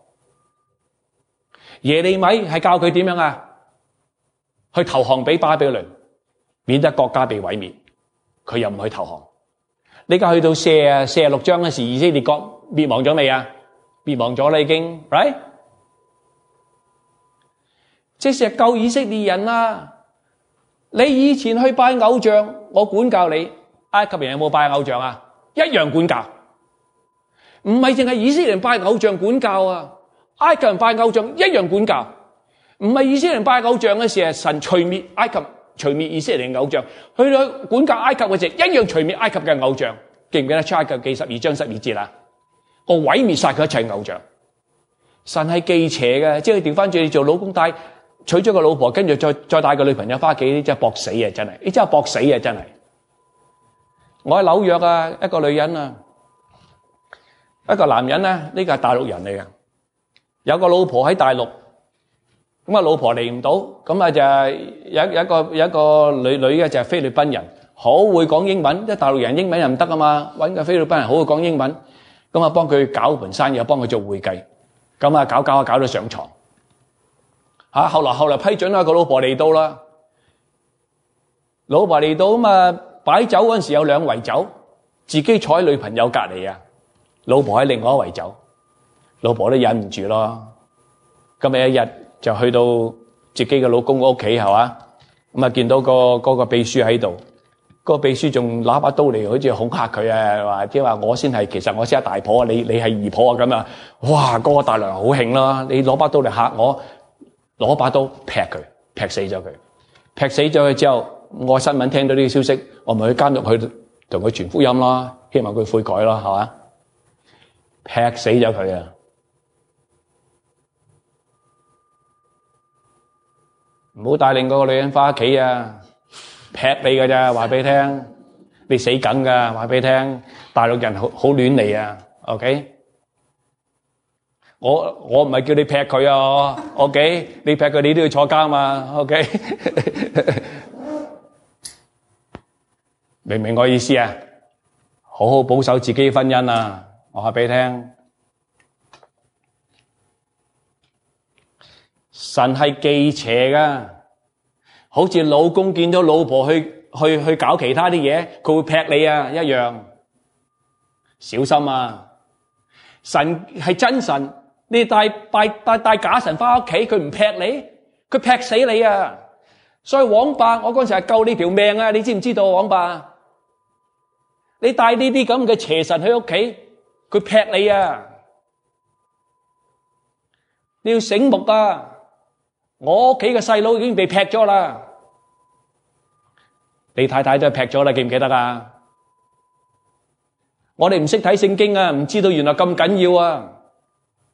Speaker 2: 耶利米係教佢點樣啊？去投降俾巴比倫，免得國家被毀滅。佢又唔去投降。呢家去到46章嗰時，以色列國滅亡咗未啊？滅亡咗啦已經 ，right？ 即係救以色列人啦。你以前去拜偶像，我管教你。埃及人有冇拜偶像啊？一樣管教。唔係淨係以色列人拜偶像管教啊，埃及人拜偶像一樣管教。唔係以色列人拜偶像嘅時候，神除滅埃及，除滅以色列人偶像，去到管教埃及嘅時候，一樣除滅埃及嘅偶像。記唔記得出埃及記12章12節啊？我毀滅晒佢一切偶像。神係忌邪嘅，即係調翻轉你做老公帶娶咗個老婆，跟住再帶個女朋友翻屋企，真係搏死啊！真係，你真係搏死啊！真係。我喺紐約啊，一個女人啊，一個男人咧，呢個係大陸人嚟嘅，有個老婆喺大陸。咁啊，老婆嚟唔到，咁啊就有一個女嘅就係菲律賓人，好會講英文，即係大陸人英文又唔得啊嘛，揾個菲律賓人好會講英文，咁啊幫佢搞盤生意，幫佢做會計，咁啊搞到上床，後來批准啦，個老婆嚟到啦，老婆嚟到咁啊擺酒嗰陣時有2圍酒，自己坐喺女朋友隔離啊，老婆喺另外一圍酒，老婆都忍唔住咯，今日一日。就去到自己嘅老公屋企係嘛，咁啊見到個秘書喺度，個秘書仲攞把刀嚟，好似恐嚇佢啊，話即係話其實我先係大婆啊，你係二婆啊咁啊，哇！嗰個大娘好興啦，你攞把刀嚟嚇我，攞把刀劈佢，劈死咗佢，劈死咗佢之後，我新聞聽到呢個消息，我咪去監獄去同佢傳福音啦，希望佢悔改啦，係嘛？劈死咗佢啊！唔好帶另嗰個女人翻屋企啊！劈你㗎咋，話俾你聽，你死梗㗎，話俾你聽。大陸人好亂嚟啊 ，OK？ 我唔係叫你劈佢啊 ，OK？ 你劈佢，你都要坐監啊 ，OK？ 明唔明我意思啊？好好保守自己婚姻啊！我話俾你聽。神係忌邪噶，好似老公見到老婆去搞其他啲嘢，佢會劈你啊一樣，小心啊！神係真神，你帶假神翻屋企，佢唔劈你，佢劈死你啊！所以王伯，我嗰陣時係救你條命啊！你知唔知道王伯？你帶呢啲咁嘅邪神去屋企，佢劈你啊！你要醒目啊！我屋企嘅細佬已經被劈咗啦，你太太都係劈咗啦，記唔記得啊？我哋唔識睇聖經啊，唔知道原來咁緊要啊！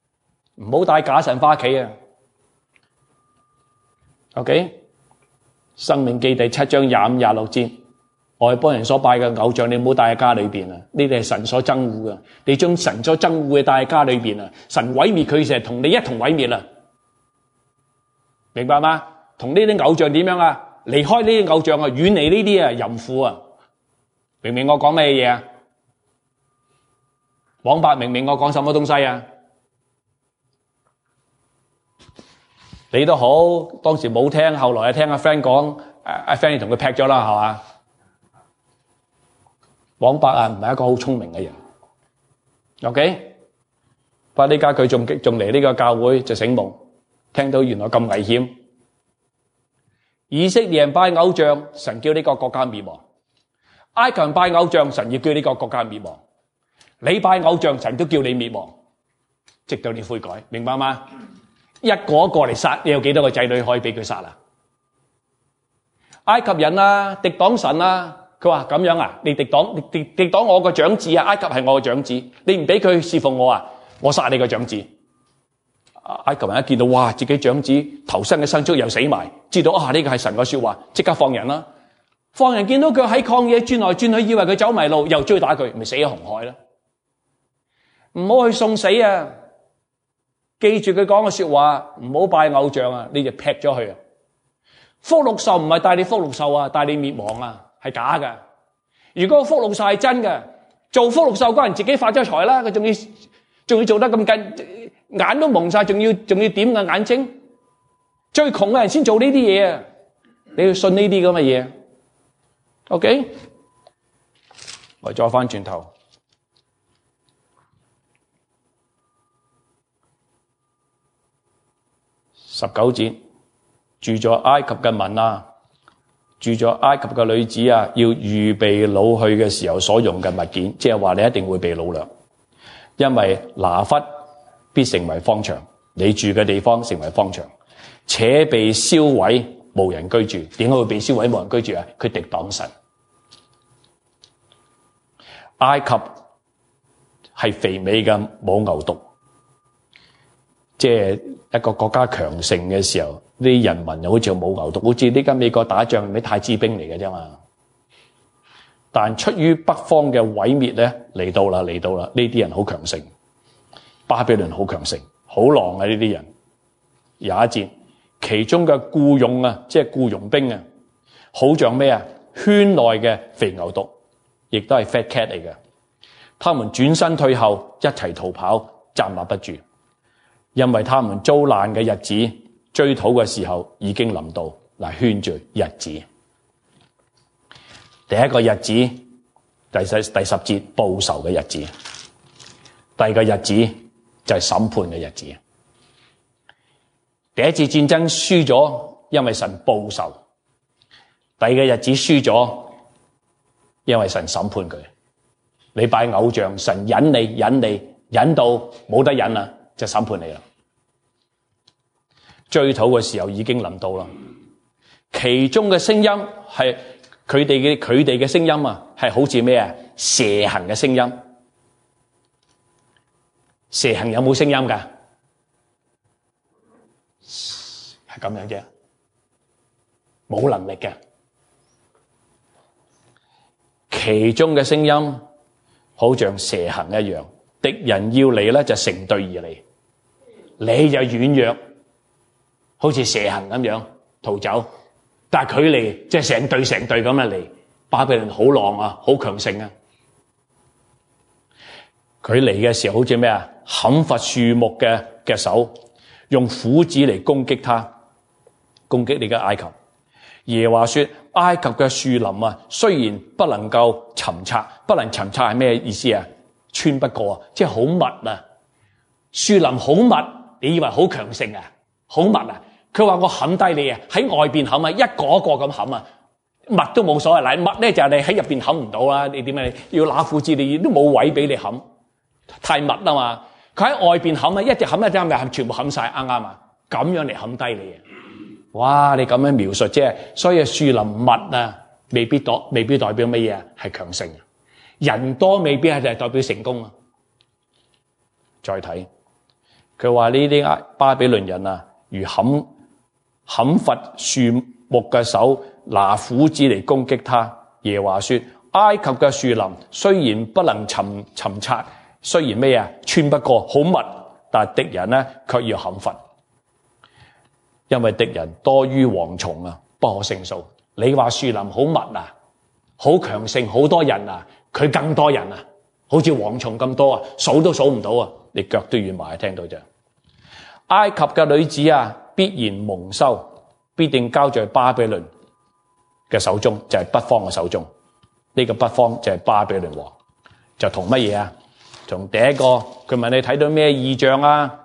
Speaker 2: 唔好帶假神返屋企啊 ！OK， 申命記第7章25、26節，外邦人所拜嘅偶像，你唔好帶喺家裏邊啊！呢啲係神所憎惡嘅，你將神所憎惡嘅帶喺家裏邊啊！神毀滅佢時，同你一同毀滅啊！明白嗎？同呢啲偶像點樣啊？離開呢啲偶像啊，遠離呢啲啊淫婦啊！明唔明我講咩嘢啊？黃伯明唔明我講什麼東西啊？你都好，當時冇聽，後來聽阿 friend 講，阿 friend 同佢劈咗啦，係嘛？黃伯啊，唔係一個好聰明嘅人 ，OK？ 不過呢家佢仲嚟呢個教會就醒目，聽到原來咁危險。以色列人拜偶像，神叫呢個國家滅亡；埃及人拜偶像，神要叫呢個國家滅亡。你拜偶像，神都叫你滅亡，直到你悔改，明白嗎？一個一個嚟殺，你有幾多個仔女可以俾佢殺啊？埃及人啊，敵擋神啊！佢話咁樣啊，你敵擋我個長子啊！埃及係我個長子，你唔俾佢侍奉我啊，我殺你個長子。埃及人一見到哇，自己長子頭生嘅牲畜又死埋，知道啊呢個係神嘅說話，即刻放人啦。放人見到佢喺曠野轉來轉去，以為佢走迷路，又追打佢，咪死喺紅海啦。唔好去送死啊！記住佢講嘅說話，唔好拜偶像啊！你就劈咗佢啊！福祿壽唔係帶你福祿壽啊，帶你滅亡啊！係假㗎。如果福祿壽係真嘅，做福祿壽嗰人自己發咗財啦，佢仲要做得咁緊，眼都蒙晒，仲要點嘅眼睛？最窮嘅人先做呢啲嘢啊！你要信呢啲咁嘅嘢 ？OK， 我再翻轉頭19節，住咗埃及嘅民啊！住咗埃及嘅女子啊，要預備擄去嘅時候所用嘅物件，即係話你一定會被擄掠，因為拿弗必成為荒場，你住嘅地方成為荒場，且被燒毀，無人居住。點解會被燒毀無人居住啊？佢敵擋神。埃及係肥美嘅母牛犢，即係一個國家強盛嘅時候，啲人民又好似母牛犢，好似呢家美國打仗咩太子兵嚟嘅啫嘛。但出於北方嘅毀滅咧，嚟到啦，呢啲人好強盛，巴比倫好強盛，好狼啊！呢啲人廿一節，其中嘅僱傭啊，即係僱傭兵啊，好像咩啊？圈內嘅肥牛犢，亦都係 fat cat 嚟嘅。他們轉身退後，一齊逃跑，站立不住。因為他們遭難嘅日子，追討嘅時候已經臨到。嗱，圈住日子，第一個日子第10節報仇嘅日子，第二個日子就係審判嘅日子。第一次戰爭輸咗，因為神報仇；第二個日子輸咗，因為神審判佢。你拜偶像，神忍到冇得忍啦，就審判你啦。追討嘅時候已經臨到啦。其中嘅聲音係佢哋嘅聲音啊，係好似咩啊？蛇行嘅聲音。蛇行有冇聲音㗎？係咁樣啫，冇能力嘅。其中嘅聲音好像蛇行一樣，敵人要嚟咧就成隊而嚟，你就軟弱，好似蛇行咁樣逃走。但係佢嚟即係成隊咁樣嚟，巴比倫好狼啊，好強盛啊！佢嚟嘅時候好似咩啊？砍伐樹木嘅手，用斧子嚟攻擊他，攻擊你嘅埃及。耶和華說：埃及嘅樹林啊，雖然不能夠尋察，不能尋察係咩意思啊？穿不過，即係好密啊！樹林好密，你以為好強盛啊？好密啊！佢話我冚低你啊，喺外邊冚啊，一個一個咁冚啊，密都冇所謂。嗱，密咧就係你喺入邊冚唔到啦。你點解你要拿斧子？你都冇位俾你冚，太密啦嘛。佢喺外邊冚啊，一直冚一陣咪全部冚晒，啱啱啊？咁樣嚟冚低你啊！哇！你咁樣描述啫，所以樹林密啊，未必代表乜嘢啊？係強盛。人多未必係代表成功啊！再睇佢話呢啲巴比倫人啊，如砍伐樹目嘅手拿斧子嚟攻擊他。耶和華說：埃及嘅樹林雖然不能尋察，雖然咩啊穿不過好密，但敵人呢卻要砍伐，因為敵人多於蝗蟲啊，不可勝數。你話樹林好密啊，好強盛，好多人啊，佢更多人啊，好似蝗蟲咁多啊，數都數唔到啊，你腳都軟埋，聽到啫。埃及嘅女子啊，必然蒙羞，必定交在巴比倫嘅手中，就係北方嘅手中。呢個北方就係巴比倫王，就同乜嘢啊？從第一個，佢問你睇到咩異象啊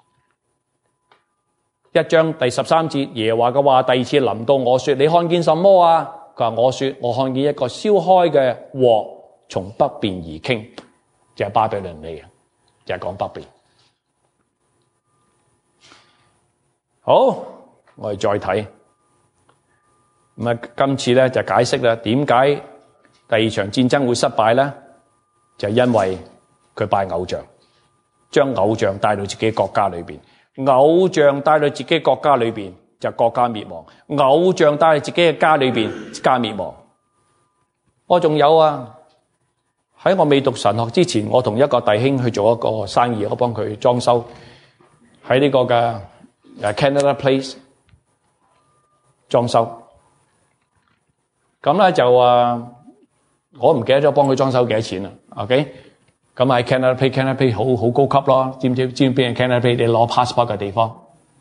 Speaker 2: ？1章第13節，耶和華嘅話第二次臨到我說：你看見什麼啊？佢話我說我看見一個燒開嘅鑊從北邊而傾，就係巴比倫嚟嘅，就係講北邊。好，我哋再睇。咁啊，今次咧就解釋啦，點解第二場戰爭會失敗咧？就因為佢拜偶像，將偶像帶到自己國家裏邊。偶像帶到自己國家裏邊，就國家滅亡；偶像帶到自己嘅家裏邊，家滅亡。我仲有啊，喺我未讀神學之前，我同一個弟兄去做一個生意，我幫佢裝修喺呢個嘅Canada Place 裝修。咁咧就我唔記得咗幫佢裝修幾多錢啦。OK， 咁喺 Canada Place 好高級咯。知唔知邊係 Canada Place？ 你攞 passport 嘅地方。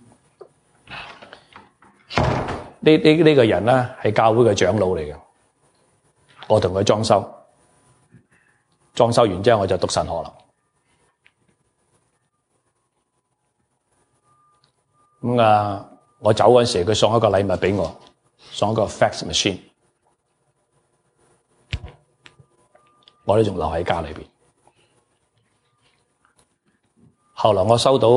Speaker 2: 呢個人咧係教會嘅長老嚟嘅。我同佢裝修，裝修完之後我就讀神學啦。咁我走嗰陣時，佢送一個禮物俾我，送一個 fax machine。我都仲留喺家裏邊。後來我收到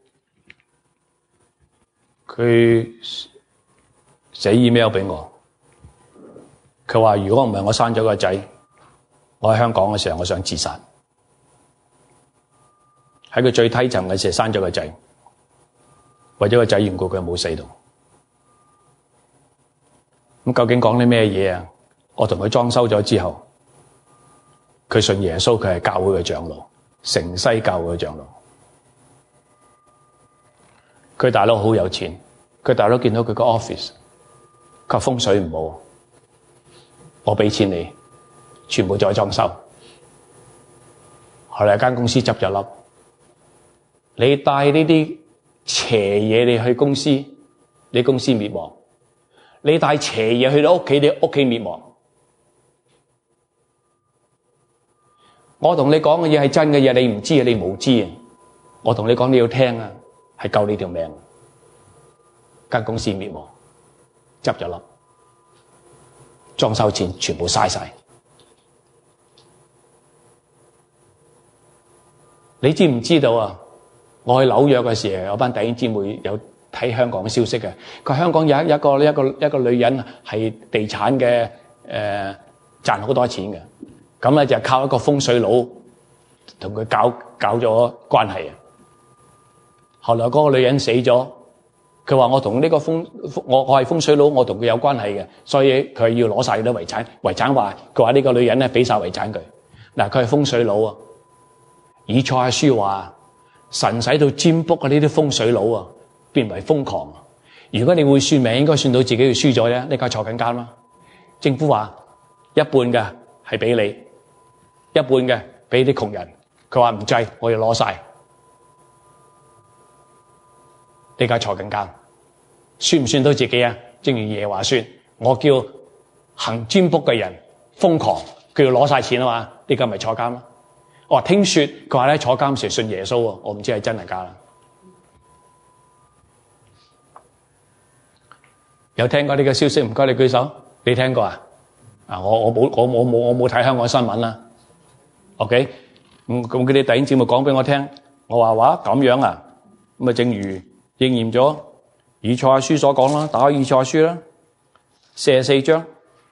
Speaker 2: 佢寫 email 俾我，佢話如果唔係我生咗個仔，我喺香港嘅時候我想自殺。喺佢最低層嘅時候生咗個仔，為咗個仔緣故佢冇死到。咁究竟講啲咩嘢啊？我同佢裝修咗之後，佢信耶穌，佢係教會嘅長老，城西教會嘅長老。佢大佬好有錢，佢大佬見到佢個 office， 佢話風水唔好，我俾錢你，全部再裝修。後來間公司執咗笠，你帶呢啲邪嘢你去公司，你公司滅亡；你帶邪嘢去到屋企，你屋企滅亡。我同你講嘅嘢係真嘅嘢，你唔知啊，你無知啊！我同你講你要聽啊，係救你條命。間公司滅亡，執咗笠，裝修錢全部嘥晒。你知唔知道啊？我去紐約嘅時候，有班弟兄姊妹有睇香港嘅消息嘅。佢香港有一個女人係地產嘅，賺好多錢嘅。咁咧就靠一個風水佬同佢搞咗關係啊！後來嗰個女人死咗，佢話我同呢個我係風水佬，我同佢有關係嘅，所以佢要攞晒啲遺產。遺產話佢話呢個女人咧俾晒遺產佢。嗱，佢係風水佬啊！以賽亞書話神使到占卜嘅呢啲風水佬啊變為瘋狂。如果你會算命，應該算到自己要輸咗啫，你梗係坐緊監啦。政府話一半嘅係俾你。一半嘅俾啲窮人，佢話唔制，我要攞晒。你而家坐緊監，算唔算到自己啊？正如耶和華說，我叫行占卜嘅人瘋狂，佢要攞晒錢啊嘛，呢個咪坐監咯。我話聽說佢話咧坐監時信耶穌喎，我唔知係真係假啦。有聽過呢個消息？唔該你舉手。你聽過啊？我冇睇香港新聞啦。OK， 咁佢啲弟兄姊妹講俾我聽，我話咁樣啊，咁啊正如應驗咗以賽亞書所講啦，打開以賽亞書啦，44章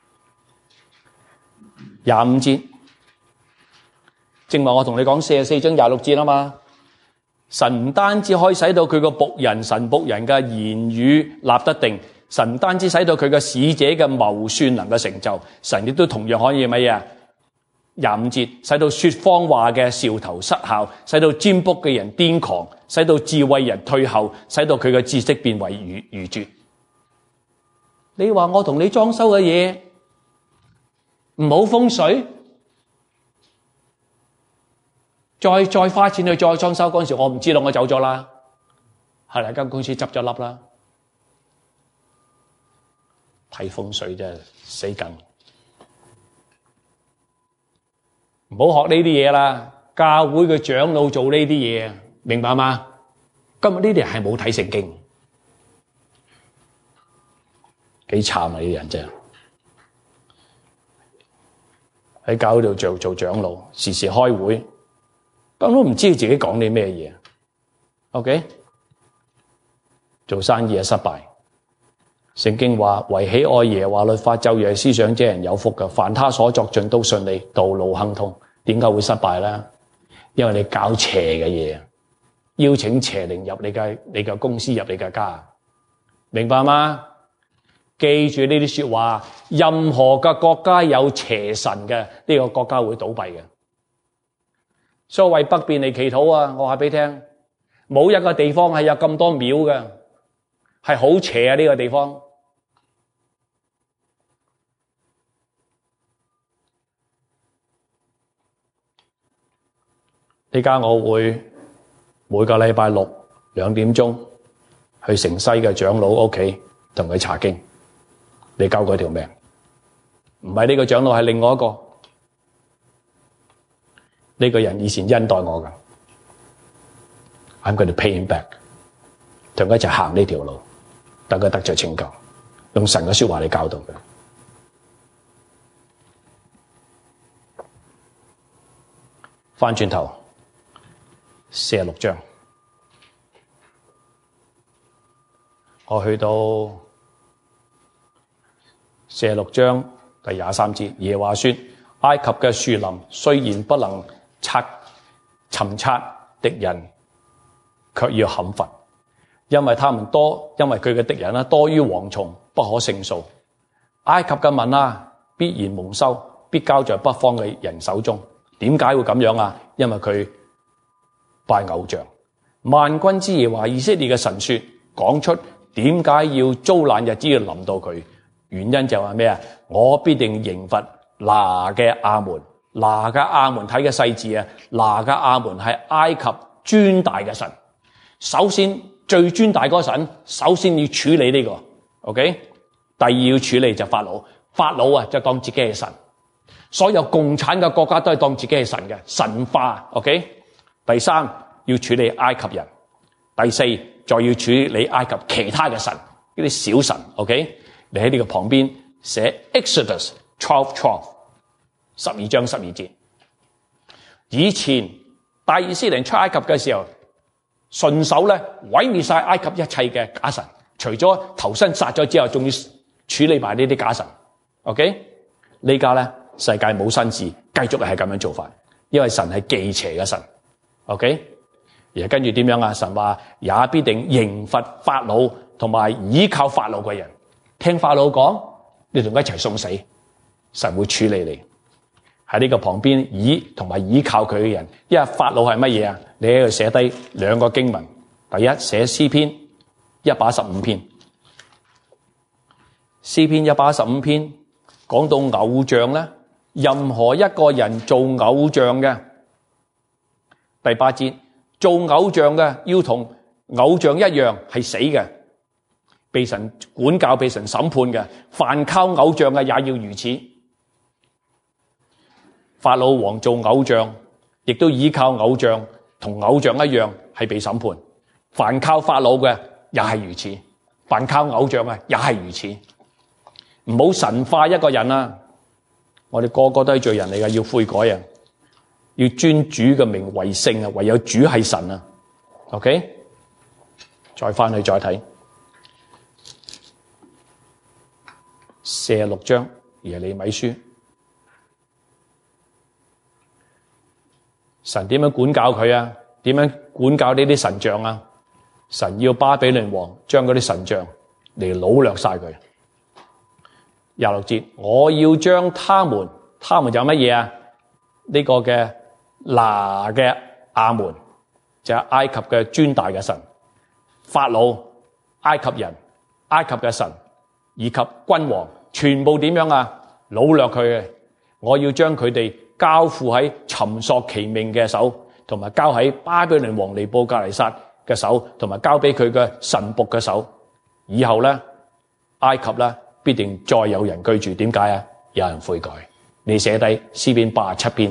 Speaker 2: 25節，正話我同你講44章26節啊嘛，神唔單止可以使到佢個僕人神僕人嘅言語立得定， 神唔單止使到佢嘅使者嘅謀算能夠成就，神亦都同樣可以乜嘢？25節，使到說謊話嘅兆頭失效，使到占卜嘅人癲狂，使到智慧人退後，使到佢嘅知識變為愚拙。你話我同你裝修嘅嘢唔好風水，再花錢去再裝修嗰陣時，我唔知道我走咗啦，係啦，間公司執咗笠啦。睇風水真係死梗，唔好學呢啲嘢啦。教會嘅長老做呢啲嘢，明白嗎？今日呢啲人係冇睇聖經，幾慘啊！呢啲人真係喺教會度做長老，時時開會，根本唔知自己講啲咩嘢。OK， 做生意係失敗。聖經話，唯喜愛耶和華律法晝夜思想這人有福嘅，凡他所作盡都順利，道路亨通。點解會失敗咧？因為你搞邪嘅嘢，邀請邪靈入你嘅公司，入你嘅家，明白嗎？記住呢啲說話，任何嘅國家有邪神嘅，呢個國家會倒閉嘅。所以為北邊嚟祈禱啊！我話俾你聽，冇一個地方係有咁多廟嘅，係好邪啊！呢個地方。呢家我會每個禮拜六2點鐘去城西嘅長老屋企同佢查經，你救佢條命。唔係呢個長老，係另外一個。呢個人以前恩待我㗎， I'm going to pay him back， 同佢一齊行呢條路，等佢得着拯救，用神嘅說話嚟教導佢。翻轉頭46章，我去到46章第23節，耶和華說：埃及嘅樹林雖然不能尋察敵人，卻要砍伐，因為他們多，因為佢嘅敵人多於蝗蟲，不可勝數。埃及嘅民啊，必然蒙羞，必交在北方嘅人手中。點解會咁樣啊？因為佢拜偶像。萬軍之耶和華以色列嘅神說，講出點解要遭難日子要臨到佢，原因就係咩啊？我必定刑罰拿嘅亞門。拿嘅亞門，睇嘅細字啊，拿嘅亞門係埃及尊大嘅神。首先最尊大嗰個神，首先要處理呢個 OK。 第二要處理就法老。法老啊就當自己係神，所有共產嘅國家都係當自己係神嘅神化 OK。 第三要處理埃及人，第四再要處理埃及其他嘅神，呢啲小神 OK。 你喺呢個旁邊寫 Exodus 12 12章12節。以前大以色列人出埃及嘅時候，順手咧毀滅晒埃及一切嘅假神，除咗頭身殺咗之後，仲要處理埋呢啲假神。OK， 呢家咧世界冇新事，繼續係咁樣做法，因為神係忌邪嘅神。OK， 而跟住點樣啊？神話也必定刑罰法老同埋倚靠法老嘅人，聽法老講，你同佢一齊送死，神會處理你。喺呢個旁邊倚同埋倚靠佢嘅人，因為法老係乜嘢啊？你喺度寫低兩個經文，第一寫詩篇115篇，詩篇115篇講到偶像咧，任何一個人做偶像嘅，第8節做偶像嘅要同偶像一樣係死嘅，被神管教、被神審判嘅，凡靠偶像嘅也要如此。法老王做偶像，亦都依靠偶像，同偶像一樣係被審判。凡靠法老嘅也係如此，凡靠偶像嘅也係如此。唔好神化一個人啊！我哋個個都係罪人嚟嘅，要悔改啊！要尊主嘅名為聖啊！唯有主係神啊 ！OK， 再翻去再睇46章耶利米書。神點樣管教佢啊？點樣管教呢啲神像啊？神要巴比倫王將嗰啲神像嚟擄掠晒佢。26節，我要將他們就乜嘢啊？呢個嘅拿嘅亞門就係埃及嘅尊大嘅神，法老、埃及人、埃及嘅神以及君王，全部點樣啊？擄掠佢嘅。我要將佢哋交付喺尋索其命嘅手，同埋交喺巴比倫王尼布甲尼撒嘅手，同埋交俾佢嘅臣僕嘅手。以後咧，埃及咧必定再有人居住。點解啊？有人悔改。你寫低詩篇87篇，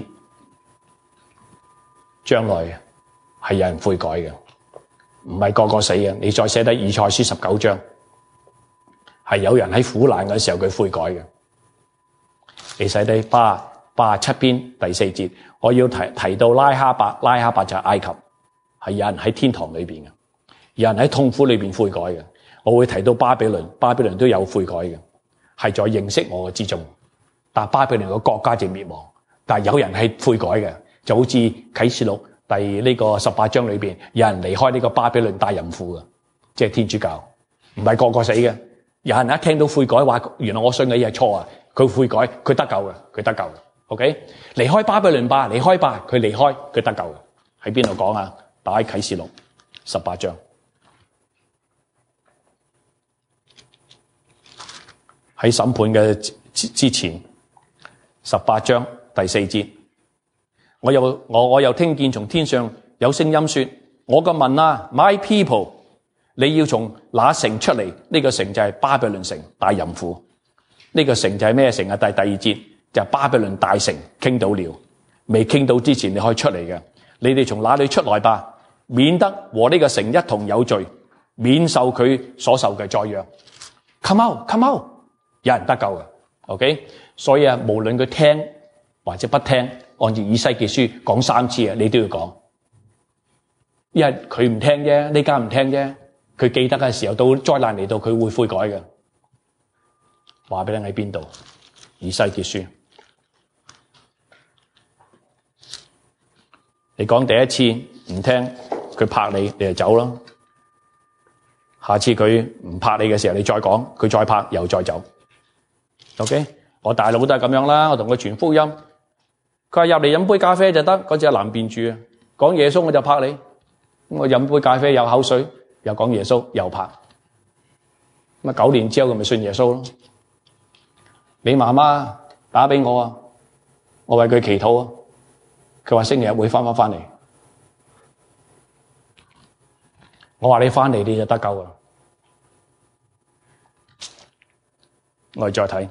Speaker 2: 將來係有人悔改嘅，唔係個個死嘅。你再寫低以賽書19章，係有人喺苦難嘅時候佢悔改嘅。你寫低87篇第4節，我要提到拉哈伯就係埃及，係有人喺天堂裏邊嘅，有人喺痛苦裏邊悔改嘅。我會提到巴比倫都有悔改嘅，係在認識我嘅之中。但巴比倫個國家就滅亡，但係有人係悔改嘅，就好似啟示錄第呢個18章裏邊，有人離開呢個巴比倫大淫婦嘅，即係天主教，唔係個個死嘅。有人一聽到悔改話，原來我信嘅嘢係錯啊，佢悔改，佢得救嘅，佢得救嘅。OK， 離開巴比倫吧，離開吧，佢離開，佢得救嘅。喺邊度講啊？打開啟示錄18章，喺審判嘅之前。18章第4節，我又聽見從天上有聲音說：我嘅民啊 ，My people， 你要從那城出嚟。呢個城就係巴比倫城大淫婦。呢個城就係咩城啊？第2節就係巴比倫大城。傾到了，未傾到之前你可以出嚟嘅。你哋從哪裏出來吧，免得和呢個城一同有罪，免受佢所受嘅災殃。Come out， come out， 有人得救嘅。OK。所以啊，無論佢聽或者不聽，按照以西結書講3次啊，你都要講。因為佢唔聽啫，呢家唔聽啫，佢記得嘅時候到災難嚟到，佢會悔改嘅。話俾你喺邊度？以西結書，你講第一次唔聽，佢拍你，你就走啦。下次佢唔拍你嘅時候，你再講，佢再拍又再走。OK。我大佬都係咁樣啦，我同佢傳福音，佢話入嚟飲杯咖啡就得，嗰隻係南邊住啊，講耶穌我就拍你，我飲杯咖啡有口水，又講耶穌又拍，咁啊9年之後佢咪信耶穌咯。你媽媽打俾我啊，我為佢祈禱啊，佢話星期日會翻嚟，我話你翻嚟你就得救啊。我哋再睇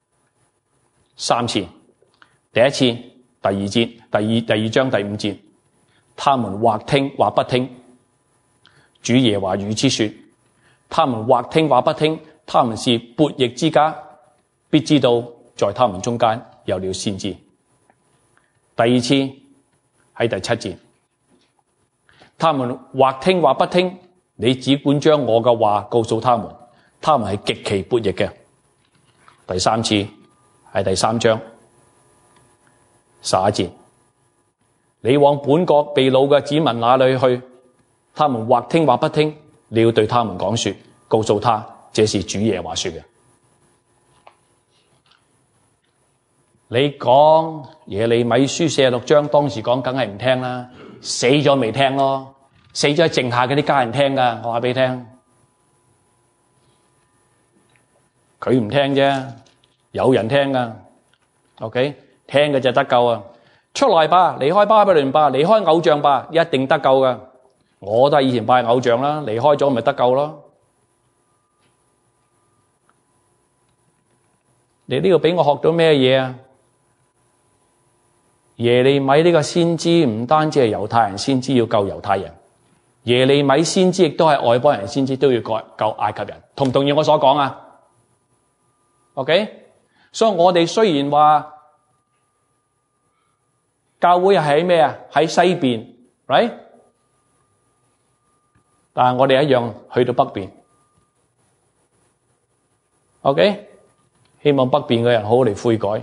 Speaker 2: 3次，第一次第2節，第二章第5節，他們或聽或不聽，主耶和華如此說：他們或聽或不聽，他們是悖逆之家，必知道在他們中間有了先知。第2次喺第7節，他們或聽或不聽，你只管將我嘅話告訴他們，他們係極其悖逆嘅。第3次喺第3章11節，你往本國被擄嘅子民那裏去，他們或聽或不聽，你要對他們講說，告訴他這是主耶和華說嘅。你講耶利米書46章，當時講梗係唔聽啦，死咗未聽咯，死咗剩下嗰啲家人聽噶，我話俾你聽，佢唔聽啫，有人聽噶 ，OK， 聽嘅就得救啊！出來吧，離開巴比倫吧，離開偶像吧，一定得救噶。我都係以前拜偶像啦，離開咗咪得救咯。你呢個俾我學到咩嘢啊？耶利米呢個先知唔單止係猶太人先知要救猶太人，耶利米先知亦都係外邦人先知都要救埃及人，同唔同意我所講啊 ？OK， 所以我哋雖然話教會係喺咩啊？喺西邊 ，right？ 但係我哋一樣去到北邊 ，OK？ 希望北邊嘅人好好嚟悔改。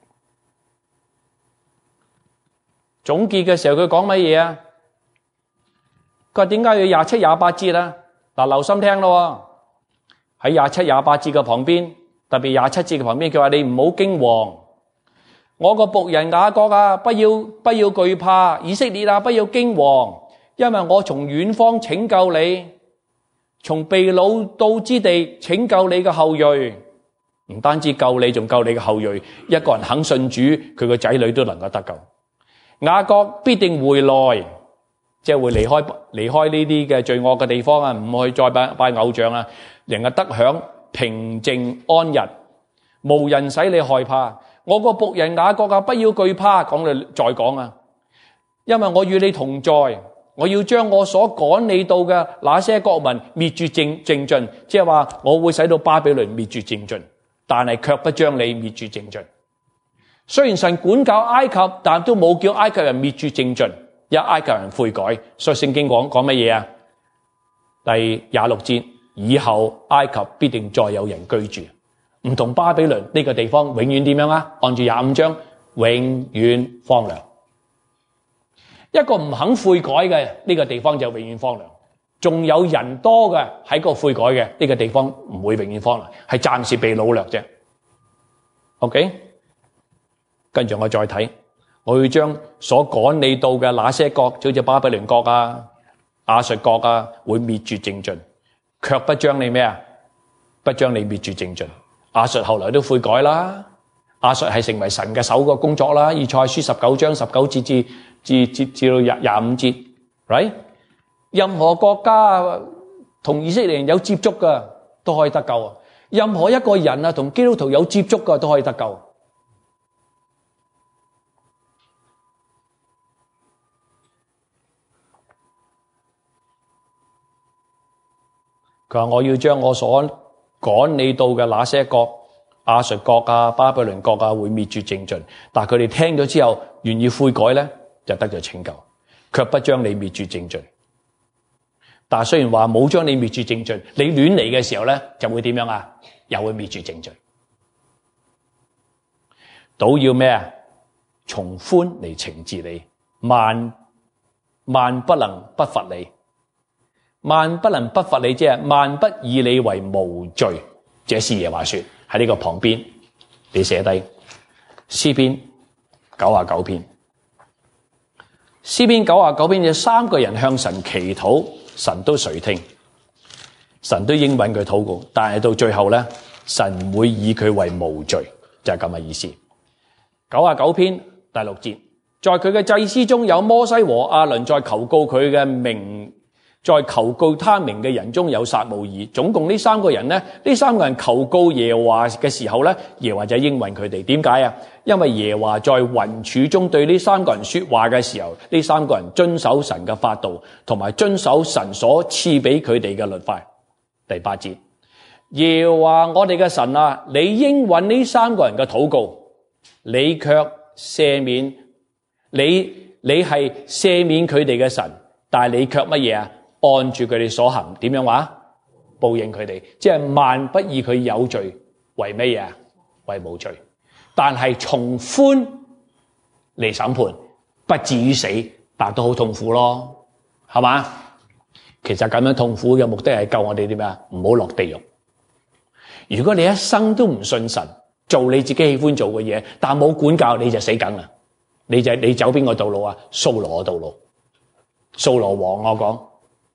Speaker 2: 總結嘅時候佢講乜嘢啊？佢話點解要27、28節啊？嗱，留心聽咯。 喺27、28節嘅旁邊，特別27節嘅旁邊，佢話你唔好驚惶，我個僕人雅各啊，不要懼怕，以色列啊，不要驚惶，因為我從遠方拯救你，從被擄到之地拯救你嘅後裔。唔單止救你，仲救你嘅後裔。一個人肯信主，佢個仔女都能夠得救。雅各必定回來，即係會離開呢啲嘅罪惡嘅地方啊，唔去再拜偶像啊，能夠得享平靜安逸，無人使你害怕。我個僕人雅各啊，不要懼怕。講嚟再講啊，因為我與你同在，我要將我所趕你到嘅那些國民滅絕淨盡，即係話我會使到巴比倫滅絕淨盡。但係卻不將你滅絕淨盡。雖然神管教埃及，但都冇叫埃及人滅絕淨盡，因為埃及人悔改。所以聖經講乜嘢啊？第26節，以後埃及必定再有人居住，唔同巴比倫呢個地方永遠點樣啊？按住25章，永遠荒涼。一個唔肯悔改嘅呢個地方就永遠荒涼。仲有人多嘅喺個悔改嘅呢個地方唔會永遠荒涼，係暫時被擄掠啫。OK， 跟住我再睇，我要將所趕你到嘅那些國，就好似巴比倫國啊、亞述國啊，會滅絕淨盡，卻不將你咩啊？不將你滅絕淨盡。亞述後來都悔改啦，亞述係成為神嘅手個工作啦。以賽亞書19章19節至到25節 ，right？任何國家同以色列人有接觸嘅都可以得救啊！任何一個人啊同基督徒有接觸嘅都可以得救。佢話我要將我所趕你到嘅那些國，亞述國啊、巴比倫國啊，會滅絕淨盡。但係佢哋聽咗之後願意悔改咧，就得咗拯救，卻不將你滅絕淨盡。但係雖然話冇將你滅絕淨盡，你亂嚟嘅時候咧，就會點樣啊？又會滅絕淨盡。倒要咩啊？從寬嚟懲治你，萬不能不罰你，萬不能不罰你，即係萬不以你為無罪。這是耶和華說。喺呢個旁邊，你寫低詩篇99篇。詩篇99篇有3個人向神祈禱。神都垂聽，神都應允佢禱告，但係到最後咧，神唔會以佢為無罪，就係咁嘅意思。99篇第6節，在佢嘅祭司中有摩西和亞倫，在求告佢嘅名，在求告他名嘅人中有撒母耳。總共呢3個人咧，呢3個人求告耶和華嘅時候咧，耶和華就應允佢哋。點解啊？因為耶和華在雲柱中對呢3個人說話嘅時候，呢3個人遵守神嘅法度，同埋遵守神所賜俾佢哋嘅律法。第8節，耶和華我哋嘅神啊，你應允呢3個人嘅禱告，你卻赦免，你係赦免佢哋嘅神，但係你卻乜嘢啊？按住佢哋所行，點樣話？報應佢哋，即係萬不以佢有罪為乜嘢啊？為無罪。但係從寬嚟審判，不至於死，但都好痛苦咯，係嘛？其實咁樣痛苦嘅目的係救我哋點啊？唔好落地獄。如果你一生都唔信神，做你自己喜歡做嘅嘢，但冇管教，你就死梗啦。你走邊個道路啊？掃羅嘅道路，掃羅王我講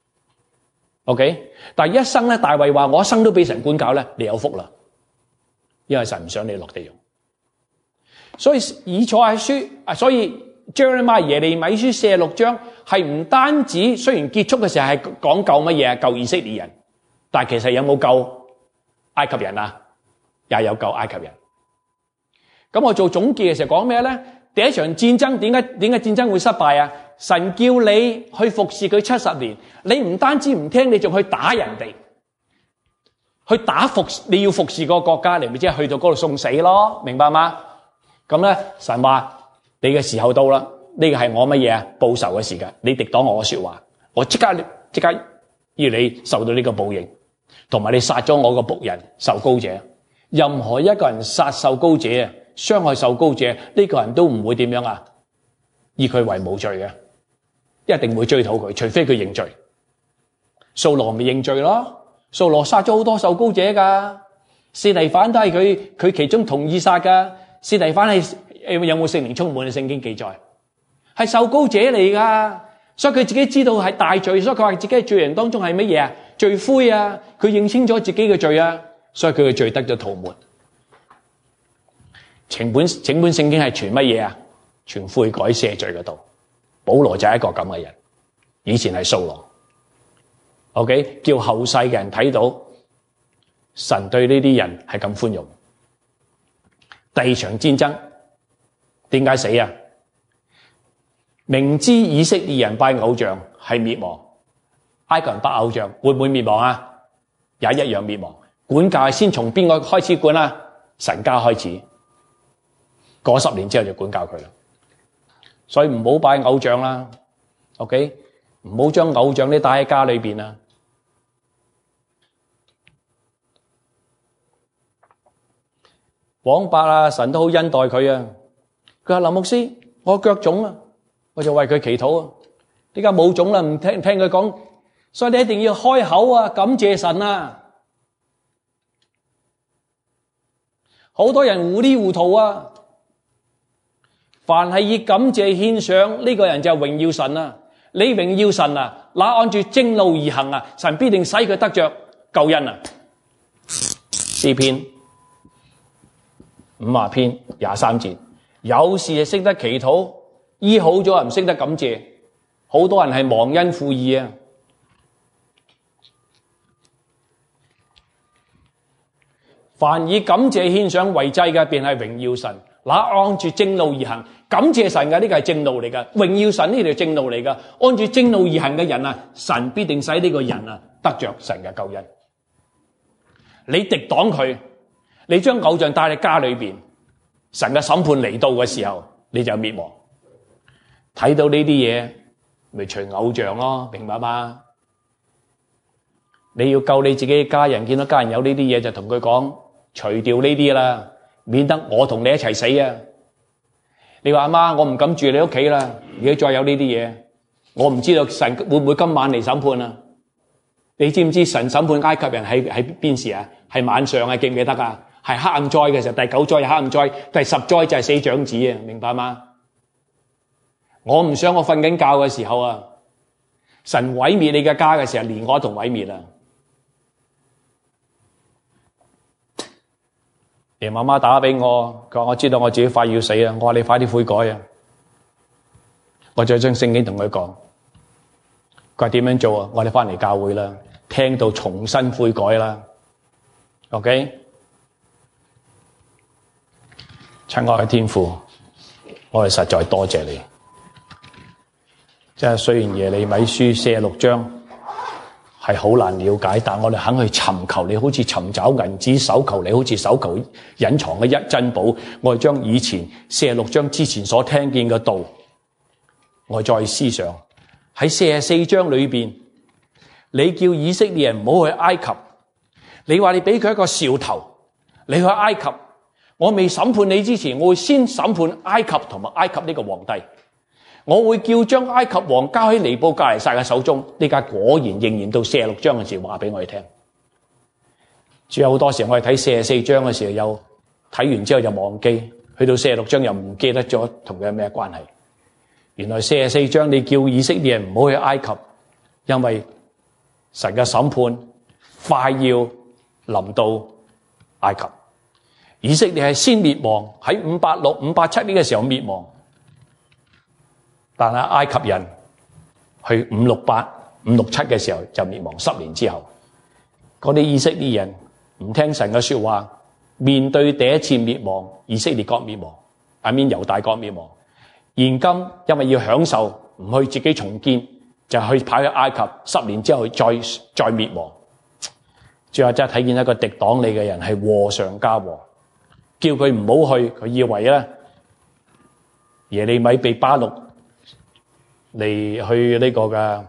Speaker 2: ，OK。但係一生咧，大衛話我一生都俾神管教咧，你有福啦，因為神唔想你落地獄。所以以賽亞書，所以耶利米書46章係唔單止，雖然結束嘅時候係講救乜嘢啊？救以色列人，但係其實有冇救埃及人啊？也有救埃及人。咁我做總結嘅時候講咩咧？第一場戰爭點解戰爭會失敗啊？神叫你去服侍佢70年，你唔單止唔聽，你仲去打人哋，你要服侍個國家，你咪即係去到嗰度送死咯，明白嗎？咁咧，神話你嘅時候到啦，呢個係我乜嘢啊？報仇嘅時間，你敵擋我嘅說話，我即刻要你受到呢個報應，同埋你殺咗我個僕人受膏者。任何一個人殺受膏者啊，傷害受膏者，呢個人都唔會點樣啊？以佢為無罪嘅，一定會追討佢，除非佢認罪。掃羅咪認罪咯， 掃羅殺咗好多受膏者噶，司提反都係佢其中同意殺噶。司提反係有冇聖靈充滿嘅聖經記載？係受膏者嚟噶，所以佢自己知道係大罪，所以佢話自己係罪人當中係乜嘢啊？罪魁啊！佢認清咗自己嘅罪啊，所以佢嘅罪得咗塗抹。整本聖經係傳乜嘢啊？傳悔改赦罪嘅道。保羅就係一個咁嘅人，以前係掃羅。OK， 叫後世嘅人睇到神對呢啲人係咁寬容。第二場戰爭點解死啊？明知以色列人拜偶像係滅亡，埃及人拜偶像會唔會滅亡啊？也一樣滅亡。管教係先從邊個開始管啊？神家開始。過10年之後就管教佢啦。所以唔好拜偶像啦。OK， 唔好將偶像帶喺家裏邊啊。王伯啊，神都好恩待佢啊。佢話林牧師，我腳腫啊，我就為佢祈禱啊。依家冇腫啦，唔聽佢講，所以你一定要開口啊，感謝神啊。好多人糊里糊塗啊，凡係以感謝獻上，呢個人就榮耀神啊。你榮耀神啊，那按住正路而行啊，神必定使佢得着救恩啊。詩篇50篇23節，有時係識得祈禱，醫好咗唔識得感謝，好多人係忘恩負義啊。凡以感謝獻上為祭嘅，便係榮耀神。那按住正路而行，感謝神嘅呢個係正路嚟噶，榮耀神呢條正路嚟噶。按住正路而行嘅人啊，神必定使呢個人啊得着神嘅救恩。你敵擋佢，你將偶像帶喺家裏邊，神嘅審判嚟到嘅時候，你就滅亡。睇到呢啲嘢，咪除偶像咯，明白嗎？你要救你自己嘅家人，見到家人有呢啲嘢，就同佢講，除掉呢啲啦，免得我同你一齊死啊！你話阿媽，我唔敢住你屋企啦，如果再有呢啲嘢，我唔知道神會唔會今晚嚟審判啊？你知唔知神審判埃及人喺邊時啊？係晚上啊，記唔記得啊？係黑暗災嘅時候，第9災係黑暗災，第10災就係死長子啊，明白嗎？我唔想我瞓緊覺嘅時候啊，神毀滅你嘅家嘅時候，連我一同毀滅啊！連媽媽打俾我，佢話我知道我自己快要死啊！我話你快啲悔改啊！我再將聖經同佢講，佢話點樣做啊？我哋翻嚟教會啦，聽到重新悔改啦。OK， 親愛嘅天父，我哋實在多謝你。即係雖然耶利米書46章係好難了解，但我哋肯去尋求你，好似尋找銀子，搜求你，好似搜求隱藏嘅一珍寶。我哋將以前46章之前所聽見嘅道，我再思想喺44章裏邊，你叫以色列人唔好去埃及，你話你俾佢一個兆頭，你去埃及，我未審判你之前，我會先審判埃及同埋埃及呢個皇帝。我會叫將埃及王交喺尼布甲尼撒嘅手中。呢家果然應驗到46章嘅時候話俾我哋聽。仲有好多時候我哋睇44章嘅時候，又睇完之後就忘記，去到46章又唔記得咗同佢有咩關係。原來44章你叫以色列人唔好去埃及，因為神嘅審判快要臨到埃及。以色列係先滅亡，喺586、587呢個時候滅亡。但係埃及人去568、567嘅時候就滅亡，10年之後，嗰啲以色列人唔聽神嘅說話，面對第一次滅亡，以色列國滅亡，猶大國滅亡。現今因為要享受，唔去自己重建，就去跑去埃及，10年之後再滅亡。最後真係睇見一個敵擋你嘅人係禍上加禍，叫佢唔好去，佢以為咧耶利米被巴錄嚟去呢個嘅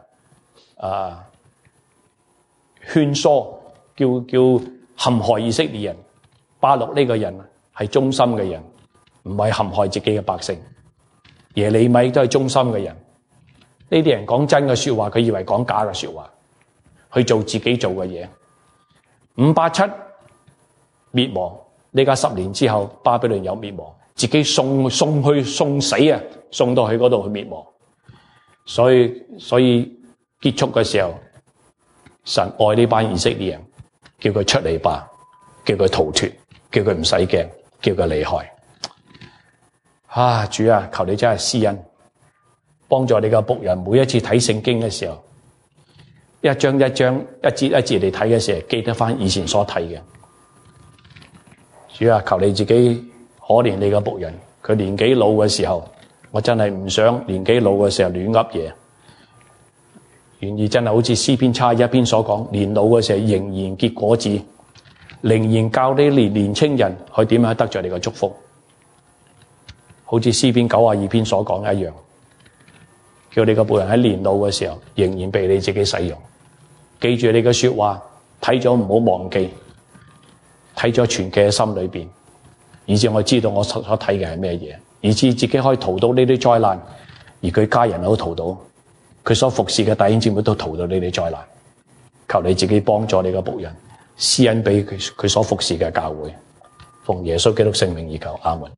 Speaker 2: 勸唆，叫陷害以色列人。巴錄呢個人係忠心嘅人，唔係陷害自己嘅百姓。耶利米都係忠心嘅人。呢啲人講真嘅說話，佢以為講假嘅說話，去做自己做嘅嘢。 587滅亡，呢家10年之後，巴比倫有滅亡，自己送死啊，送到去嗰度去滅亡。所以結束嘅時候，神愛呢班以色列人，叫佢出嚟吧，叫佢逃脫，叫佢唔使驚，叫佢離開。啊，主啊，求你真係施恩，幫助你嘅僕人，每一次睇聖經嘅時候，一章一章、一節一節嚟睇嘅時候，記得翻以前所睇嘅。主啊，求你自己可憐你嘅僕人，佢年紀老嘅時候，我真係唔想年紀老嘅時候亂噏嘢，願意真係好似詩篇71篇所講，年老嘅時候仍然結果子，仍然教呢年青人去點樣得着你嘅祝福，好似詩篇92篇所講一樣，叫你嘅僕人喺年老嘅時候仍然被你自己使用。記住你嘅說話，睇咗唔好忘記，睇咗存記喺心裏邊，以致我知道我所睇嘅係咩嘢，以致自己可以逃到呢啲災難，而佢家人都逃到，佢所服侍嘅弟兄姊妹都逃到呢啲災難。求你自己幫助你嘅僕人，施恩俾佢所服侍嘅教會，奉耶穌基督聖名而求，阿門。